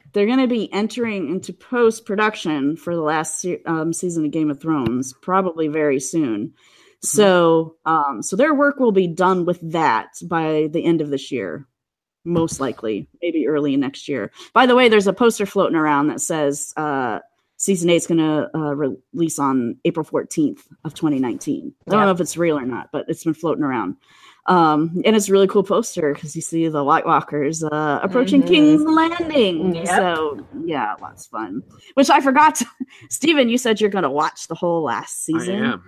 they're going to be entering into post-production for the last season of Game of Thrones, probably very soon. So, so their work will be done with that by the end of this year, most likely, maybe early next year. By the way, there's a poster floating around that says season 8 is going to release on April 14th of 2019. I don't know if it's real or not, but it's been floating around. And it's a really cool poster because you see the White Walkers approaching King's Landing. Yep. So, yeah, lots of fun. Which I forgot. Steven, you said you're going to watch the whole last season. I am.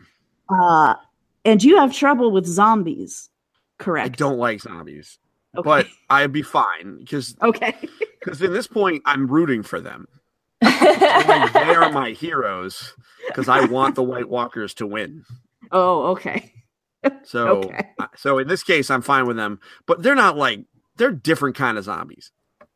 And you have trouble with zombies, correct? I don't like zombies, Okay. but I'd be fine because at this point I'm rooting for them. Like, they are my heroes because I want the White Walkers to win. Oh, okay. So, so in this case, I'm fine with them, but they're different kind of zombies.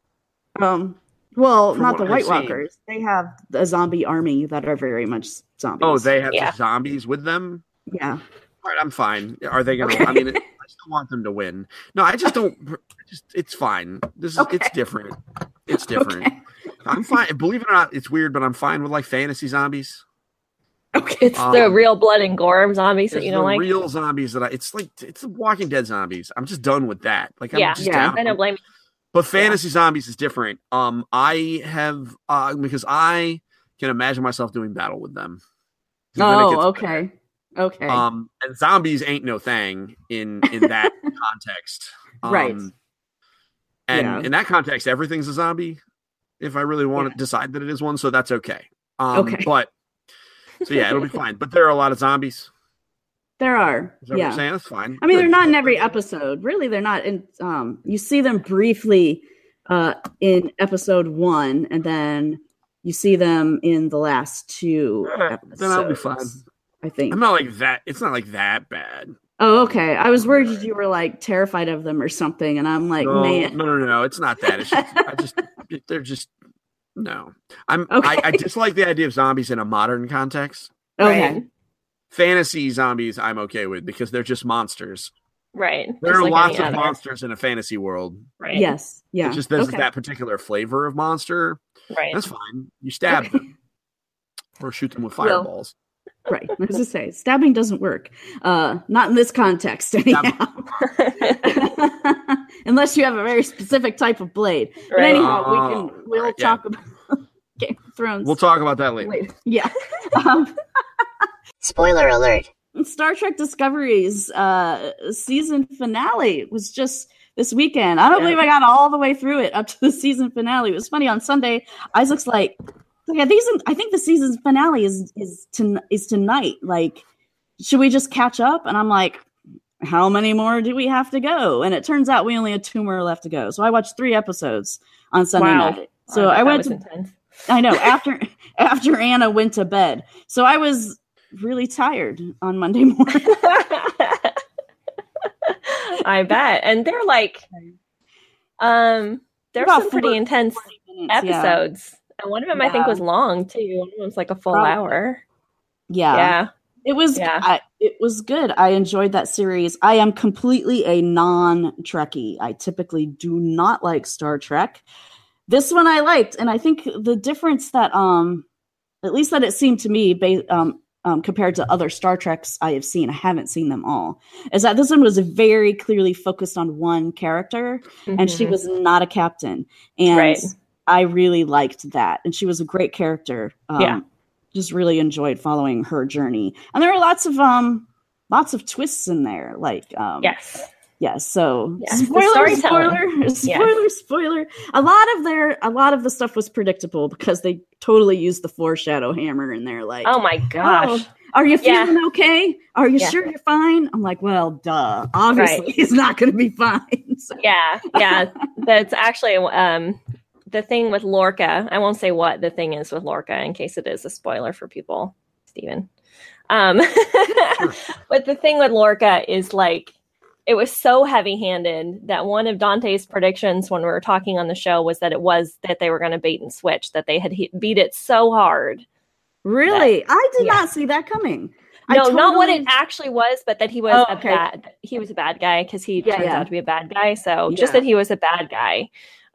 Well, From not the what White I've seen. Walkers. They have a zombie army that are very much zombies. Oh, they have the zombies with them? Yeah. All right, I'm fine. Are they going to? I mean, I still want them to win. No, I just don't. It's fine. It's different. It's different. Okay. I'm fine. Believe it or not, it's weird, but I'm fine with like fantasy zombies. Okay. It's the real blood and gore zombies that It's you don't like. real zombies that it's the Walking Dead zombies. I'm just done with that. Like, I'm just yeah. down. I don't blame you. But fantasy zombies is different. I have because I can imagine myself doing battle with them. Oh, okay. Okay. And zombies ain't no thing in that context. Right. And in that context, everything's a zombie. If I really want to decide that it is one, so that's okay. Okay. But so yeah, it'll be fine. But there are a lot of zombies. There are. Is that what you're saying? That's fine. I mean, Good. they're not in every episode. Really, they're not in. You see them briefly in episode 1, and then you see them in the last 2 episodes. Then I'll be fine. I think. I'm not like that. It's not like that bad. Oh, okay. I was worried you were like terrified of them or something, and I'm like, man. No. It's not that. It's just, they're just no. Okay. I dislike the idea of zombies in a modern context. Okay. Right. Fantasy zombies, I'm okay with because they're just monsters. Right. There Just are like lots any of other. monsters in a fantasy world. Right. Yes. Yeah. It's just there's Okay. that particular flavor of monster. Right. That's fine. You stab them or shoot them with fireballs. Right. I was going to say, stabbing doesn't work. Not in this context, anyhow. Unless you have a very specific type of blade. But Right. anyhow, we'll right, talk about Game of Thrones. We'll talk about that later. later. Yeah. Spoiler alert. Star Trek Discovery's season finale was just this weekend. I don't believe I got all the way through it up to the season finale. It was funny. On Sunday, Isaac's like, I think the season finale is tonight. Like, should we just catch up? And I'm like, how many more do we have to go? And it turns out we only had 2 more left to go. So I watched 3 episodes on Sunday night. So I went to, intense. I know, after Anna went to bed. So I was really tired on Monday morning. I bet. And they're like, there's About some pretty 40 intense minutes, yeah. episodes. And one of them I think was long too. One of them was like a full Probably. hour. Yeah. Yeah. It was it was good. I enjoyed that series. I am completely a non-Trekkie. I typically do not like Star Trek. This one I liked, and I think the difference that at least that it seemed to me compared to other Star Treks I have seen, I haven't seen them all, is that this one was very clearly focused on one character, and she was not a captain. And I really liked that. And she was a great character. Just really enjoyed following her journey. And there are lots of twists in there. Like, yes. So spoiler. A lot of the stuff was predictable because they totally used the foreshadow hammer in there. Like, oh my gosh. Oh, are you feeling okay? Are you sure you're fine? I'm like, well, duh. Obviously he's not going to be fine. So. Yeah. That's actually, the thing with Lorca, I won't say what the thing is with Lorca in case it is a spoiler for people, Steven. But the thing with Lorca is like, it was so heavy-handed that one of Dante's predictions when we were talking on the show was that they were going to bait and switch, that they had beat it so hard. Really? I did not see that coming. No, not what it actually was, but that he was a bad guy because he turns out to be a bad guy. So just that he was a bad guy.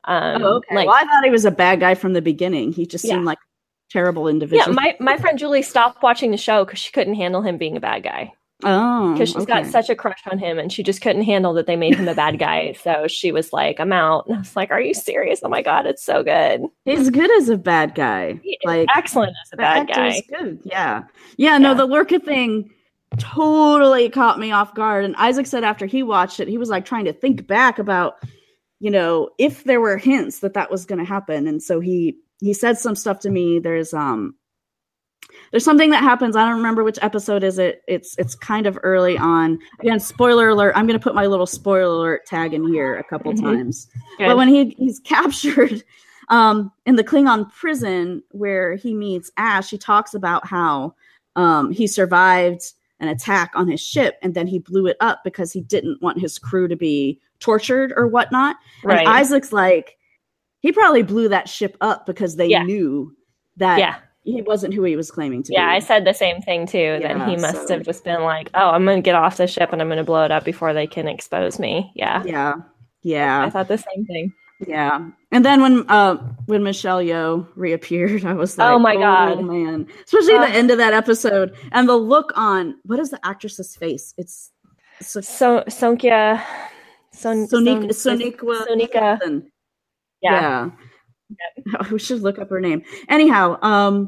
Okay. Like, Well, I thought he was a bad guy from the beginning. He just seemed like a terrible individual. Yeah, my friend Julie stopped watching the show because she couldn't handle him being a bad guy. Oh, because she's got such a crush on him, and she just couldn't handle that they made him a bad guy. So she was like, "I'm out." And I was like, "Are you serious? Oh my god, it's so good." He's good as a bad guy. Like excellent as a bad guy. Good. Yeah. No, the Lorca thing totally caught me off guard. And Isaac said after he watched it, he was like trying to think back about, if there were hints that was going to happen. And so he said some stuff to me. There's something that happens. I don't remember which episode is it. It's kind of early on. Again, spoiler alert. I'm going to put my little spoiler alert tag in here a couple times. Good. But when he's captured in the Klingon prison where he meets Ash, he talks about how he survived an attack on his ship and then he blew it up because he didn't want his crew to be tortured or whatnot. Right. And Isaac's like, he probably blew that ship up because they knew that he wasn't who he was claiming to be. Yeah, I said the same thing too, that he must have just been like, oh, I'm going to get off the ship and I'm going to blow it up before they can expose me. Yeah. I thought the same thing. Yeah. And then when Michelle Yeoh reappeared, I was like, oh my God, man. Especially the end of that episode and the look on, what is the actress's face? It's Sonequa. Sonequa. Yeah. We should look up her name. Anyhow,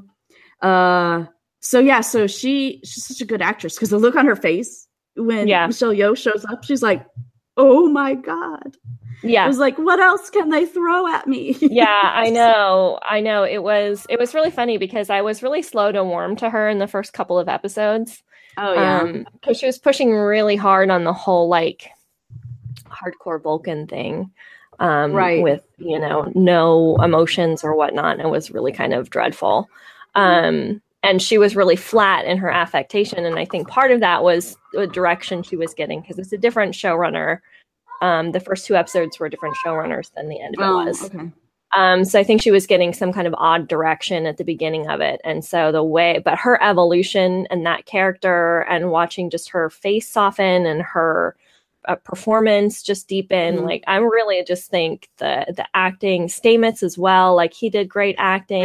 so she's such a good actress because the look on her face when Michelle Yeoh shows up, she's like, oh my God. Yeah. I was like, what else can they throw at me? I know. It was really funny because I was really slow to warm to her in the first couple of episodes. Oh yeah. Because she was pushing really hard on the whole like hardcore Vulcan thing. With, no emotions or whatnot. And it was really kind of dreadful. And she was really flat in her affectation. And I think part of that was the direction she was getting because it's a different showrunner. The first two episodes were different showrunners than the end of it was. Okay. So I think she was getting some kind of odd direction at the beginning of it. And so but her evolution and that character and watching just her face soften and her performance just deepen. Like I really just think the acting, Stamets as well, like he did great acting.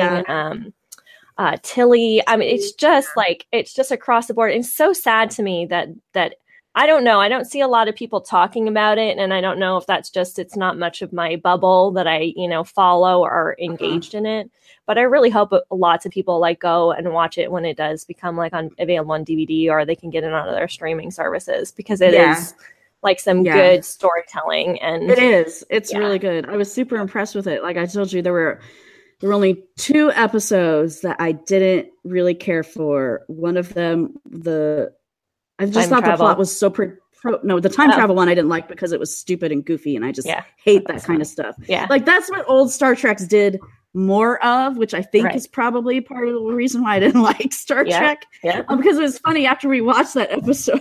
Tilly, I mean, it's just across the board. It's so sad to me that I don't know. I don't see a lot of people talking about it, and I don't know if that's just it's not much of my bubble that I follow or engaged in it. But I really hope lots of people like go and watch it when it does become like available on DVD or they can get it on other streaming services because it is like some good storytelling, and it is. It's really good. I was super impressed with it. Like I told you, there were only 2 episodes that I didn't really care for. One of them, I just thought the plot was so the time travel one I didn't like because it was stupid and goofy, and I just hate that kind of stuff. Yeah, like that's what old Star Treks did more of, which I think is probably part of the reason why I didn't like Star Trek. Yeah, because it was funny after we watched that episode.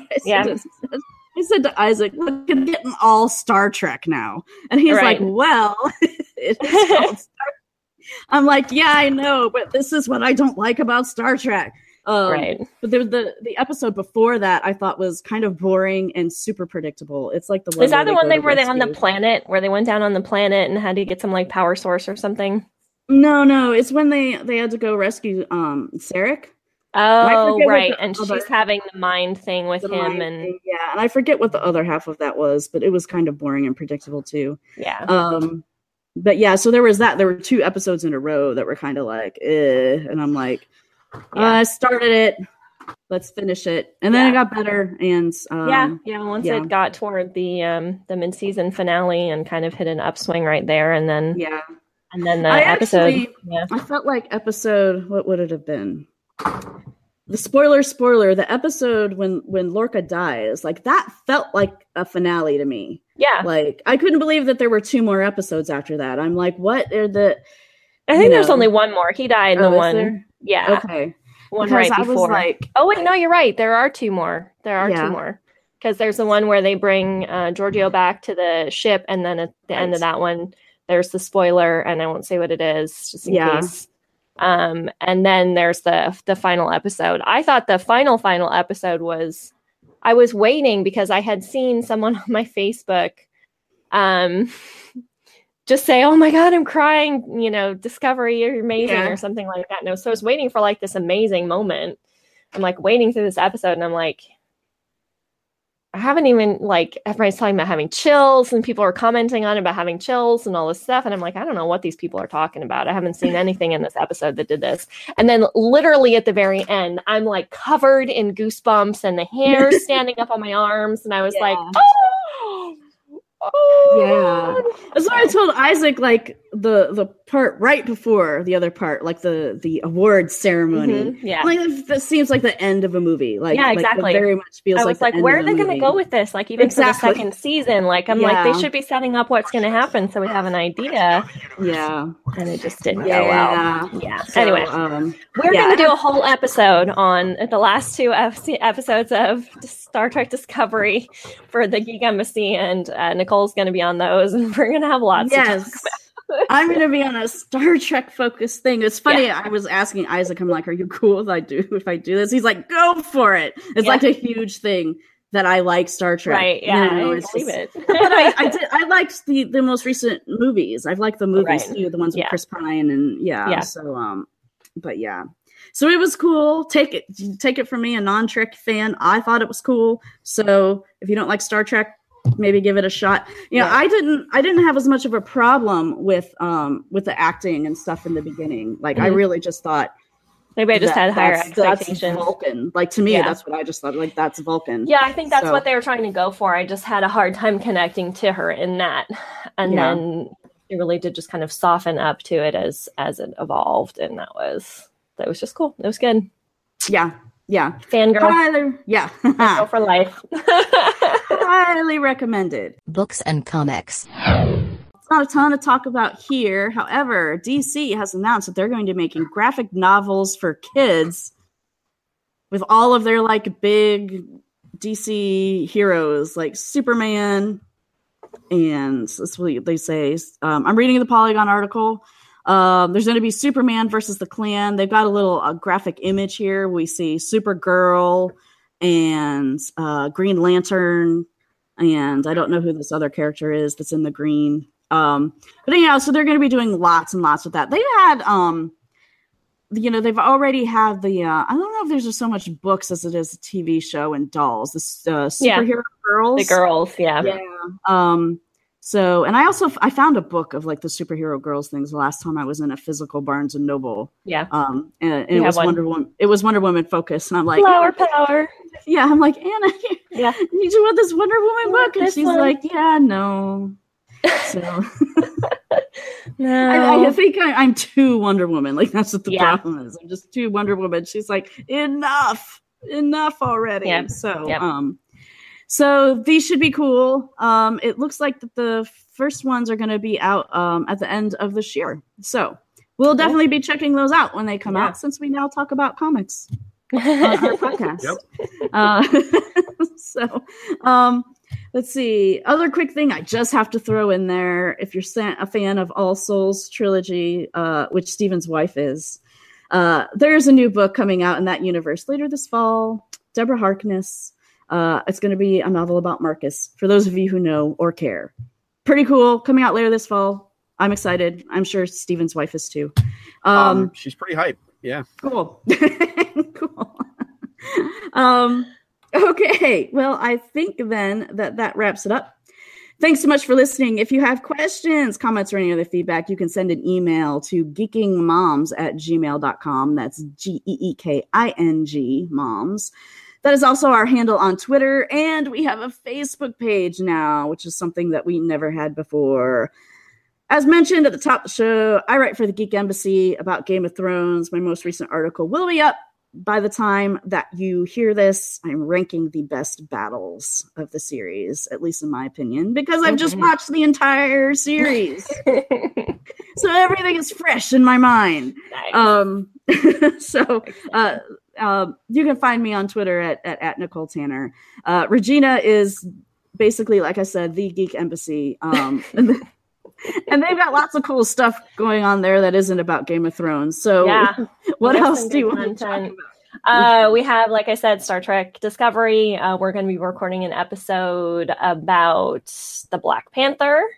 I said to Isaac, "Look, I'm getting all Star Trek now," and he's like, "Well, it is called Star." I'm like, "Yeah, I know, but this is what I don't like about Star Trek." But there was the episode before that I thought was kind of boring and super predictable. It's like the one. Is that the one where they're on the planet, where they went down on the planet and had to get some like power source or something? No, it's when they had to go rescue Sarek. Oh, right, and she's having the mind thing with him, and and I forget what the other half of that was, but it was kind of boring and predictable too. Yeah. But yeah, so there was that. There were 2 episodes in a row that were kind of like, and I'm like, I started it. Let's finish it, and then it got better. And once it got toward the mid-season finale and kind of hit an upswing right there, and then the episode. I felt like episode. What would it have been? The spoiler. The episode when Lorca dies, like that felt like a finale to me. Yeah, like I couldn't believe that there were 2 more episodes after that. I'm like, what are the? I think there's only one more. He died in the one. There? Yeah. Okay. One because right before. Oh wait, no, you're right. There are 2 more. Two more. Because there's the one where they bring Giorgio back to the ship, and then at the end of that one, there's the spoiler, and I won't say what it is, just in case. And then there's the final episode. I thought the final episode was. I was waiting because I had seen someone on my Facebook just say, "Oh my God, I'm crying," Discovery, you're amazing, Yeah. or something like that. No, so I was waiting for like this amazing moment. I'm like waiting through this episode, and I'm like, I haven't even, like, everybody's talking about having chills, and people are commenting on about having chills and all this stuff. And I'm like, I don't know what these people are talking about. I haven't seen anything in this episode that did this. And then literally at the very end, I'm like covered in goosebumps and the hair standing up on my arms. And I was like, yeah. That's why I told Isaac, like, the part right before the other part, like the awards ceremony. Mm-hmm. Yeah. Like, that seems like the end of a movie. Like, yeah, exactly. Like, it very much feels I was like, the where are end they of the going to movie. go with this? Like, even for the second season, like, I'm like, they should be setting up what's going to happen so we have an idea. Yeah. And it just didn't go well. Yeah. So, anyway, we're going to do a whole episode on the last two episodes of Star Trek Discovery for the Geek Embassy, and Nicole's going to be on those, and we're going to have lots to talk about. I'm going to be on a Star Trek focused thing. It's funny. Yeah. I was asking Isaac, I'm like, are you cool if I do this? He's like, go for it. It's like a huge thing that I like Star Trek. Right. Yeah. I believe it. But I liked the most recent movies. I've liked the movies too, the ones with Chris Pine and So, but yeah. So it was cool. Take it from me, a non-Trek fan. I thought it was cool. So if you don't like Star Trek, maybe give it a shot. I didn't have as much of a problem with the acting and stuff in the beginning. Like, I really just thought maybe I just had higher expectations. That's Vulcan. Like, to me, that's what I just thought. Like, that's Vulcan. Yeah, I think that's what they were trying to go for. I just had a hard time connecting to her in that, and then it really did just kind of soften up to it as it evolved, and that was just cool. It was good. Yeah. Fangirl. Fangirl for life. Highly recommended. Books and comics. It's not a ton to talk about here. However, DC has announced that they're going to be making graphic novels for kids with all of their like big DC heroes like Superman. And that's what they say. I'm reading the Polygon article. There's going to be Superman versus the Klan. They've got a graphic image here. We see Supergirl and Green Lantern, and I don't know who this other character is that's in the green. But anyhow, so they're going to be doing lots and lots with that. They've had, they've already had the, I don't know if there's just so much books as it is a TV show and dolls. The superhero girls. The girls, yeah. So, and I found a book of like the superhero girls things the last time I was in a physical Barnes and Noble. Yeah. And it was Wonder Woman. It was Wonder Woman focused, and I'm like, flower power. Yeah, I'm like, Anna, you want this Wonder Woman book? And she's like, yeah, no. So, no. I think I'm too Wonder Woman. Like, that's what the problem is. I'm just too Wonder Woman. She's like, enough already. Yep. So, so these should be cool. It looks like that the first ones are going to be out at the end of this year. So we'll definitely be checking those out when they come out, since we now talk about comics on our podcast. Let's see. Other quick thing I just have to throw in there. If you're a fan of All Souls trilogy, which Steven's wife is, there's a new book coming out in that universe later this fall. Deborah Harkness. It's going to be a novel about Marcus, for those of you who know or care. Pretty cool. Coming out later this fall. I'm excited. I'm sure Steven's wife is too. She's pretty hype. Yeah. Cool. Cool. Okay. Well, I think then that wraps it up. Thanks so much for listening. If you have questions, comments, or any other feedback, you can send an email to geekingmoms@gmail.com. That's GEEKING moms. That is also our handle on Twitter, and we have a Facebook page now, which is something that we never had before. As mentioned at the top of the show, I write for the Geek Embassy about Game of Thrones. My most recent article will be up by the time that you hear this. I'm ranking the best battles of the series, at least in my opinion, because I've just watched the entire series. So everything is fresh in my mind. Nice. You can find me on Twitter at Nicole Tanner. Regina is basically, like I said, the Geek Embassy. And they've got lots of cool stuff going on there that isn't about Game of Thrones. So what else do you want to talk about? We have, like I said, Star Trek Discovery. We're going to be recording an episode about the Black Panther.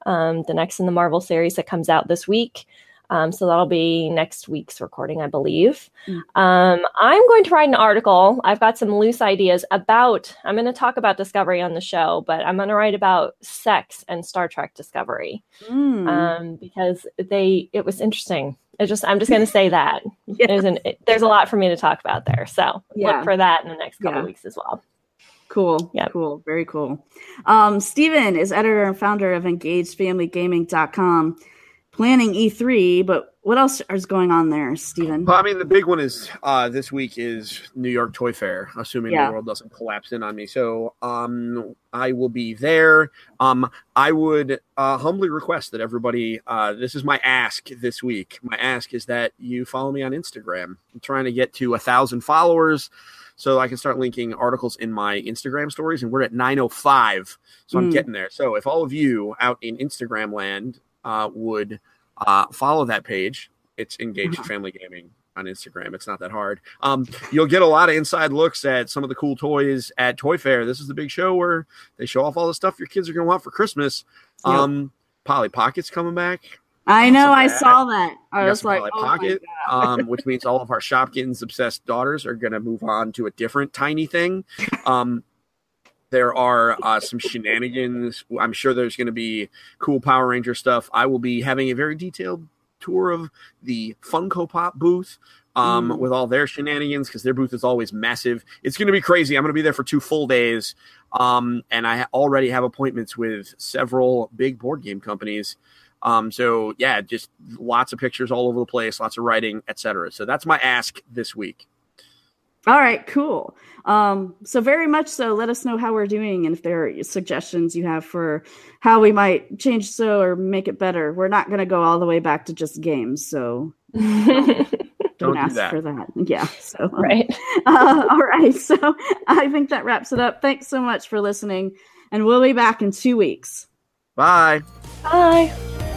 the next in the Marvel series that comes out this week. So that'll be next week's recording, I believe. I'm going to write an article. I've got some loose ideas I'm going to talk about Discovery on the show, but I'm going to write about sex and Star Trek Discovery because it was interesting. I'm just going to say that. There's a lot for me to talk about there. So look for that in the next couple weeks as well. Cool. Yep. Cool. Very cool. Steven is editor and founder of EngagedFamilyGaming.com. Planning E3, but what else is going on there, Steven? Well, I mean, the big one is this week is New York Toy Fair, assuming the world doesn't collapse in on me. So I will be there. I would humbly request that everybody, this is my ask this week. My ask is that you follow me on Instagram. I'm trying to get to 1,000 followers so I can start linking articles in my Instagram stories, and we're at 905, so I'm getting there. So if all of you out in Instagram land would follow that page. It's Engaged Family Gaming on Instagram. It's not that hard. You'll get a lot of inside looks at some of the cool toys at Toy Fair. This is the big show where they show off all the stuff your kids are going to want for Christmas. Polly Pocket's coming back. I know. I saw that. I was like, Polly Pocket, which means all of our Shopkins obsessed daughters are going to move on to a different tiny thing. There are some shenanigans. I'm sure there's going to be cool Power Ranger stuff. I will be having a very detailed tour of the Funko Pop booth with all their shenanigans because their booth is always massive. It's going to be crazy. I'm going to be there for 2 full days. And I already have appointments with several big board game companies. So, yeah, just lots of pictures all over the place, lots of writing, etc. So that's my ask this week. All right, cool. So very much so, let us know how we're doing and if there are suggestions you have for how we might change so or make it better. We're not going to go all the way back to just games, so don't ask for that. Yeah. So right. All right. So I think that wraps it up. Thanks so much for listening, and we'll be back in 2 weeks. Bye. Bye.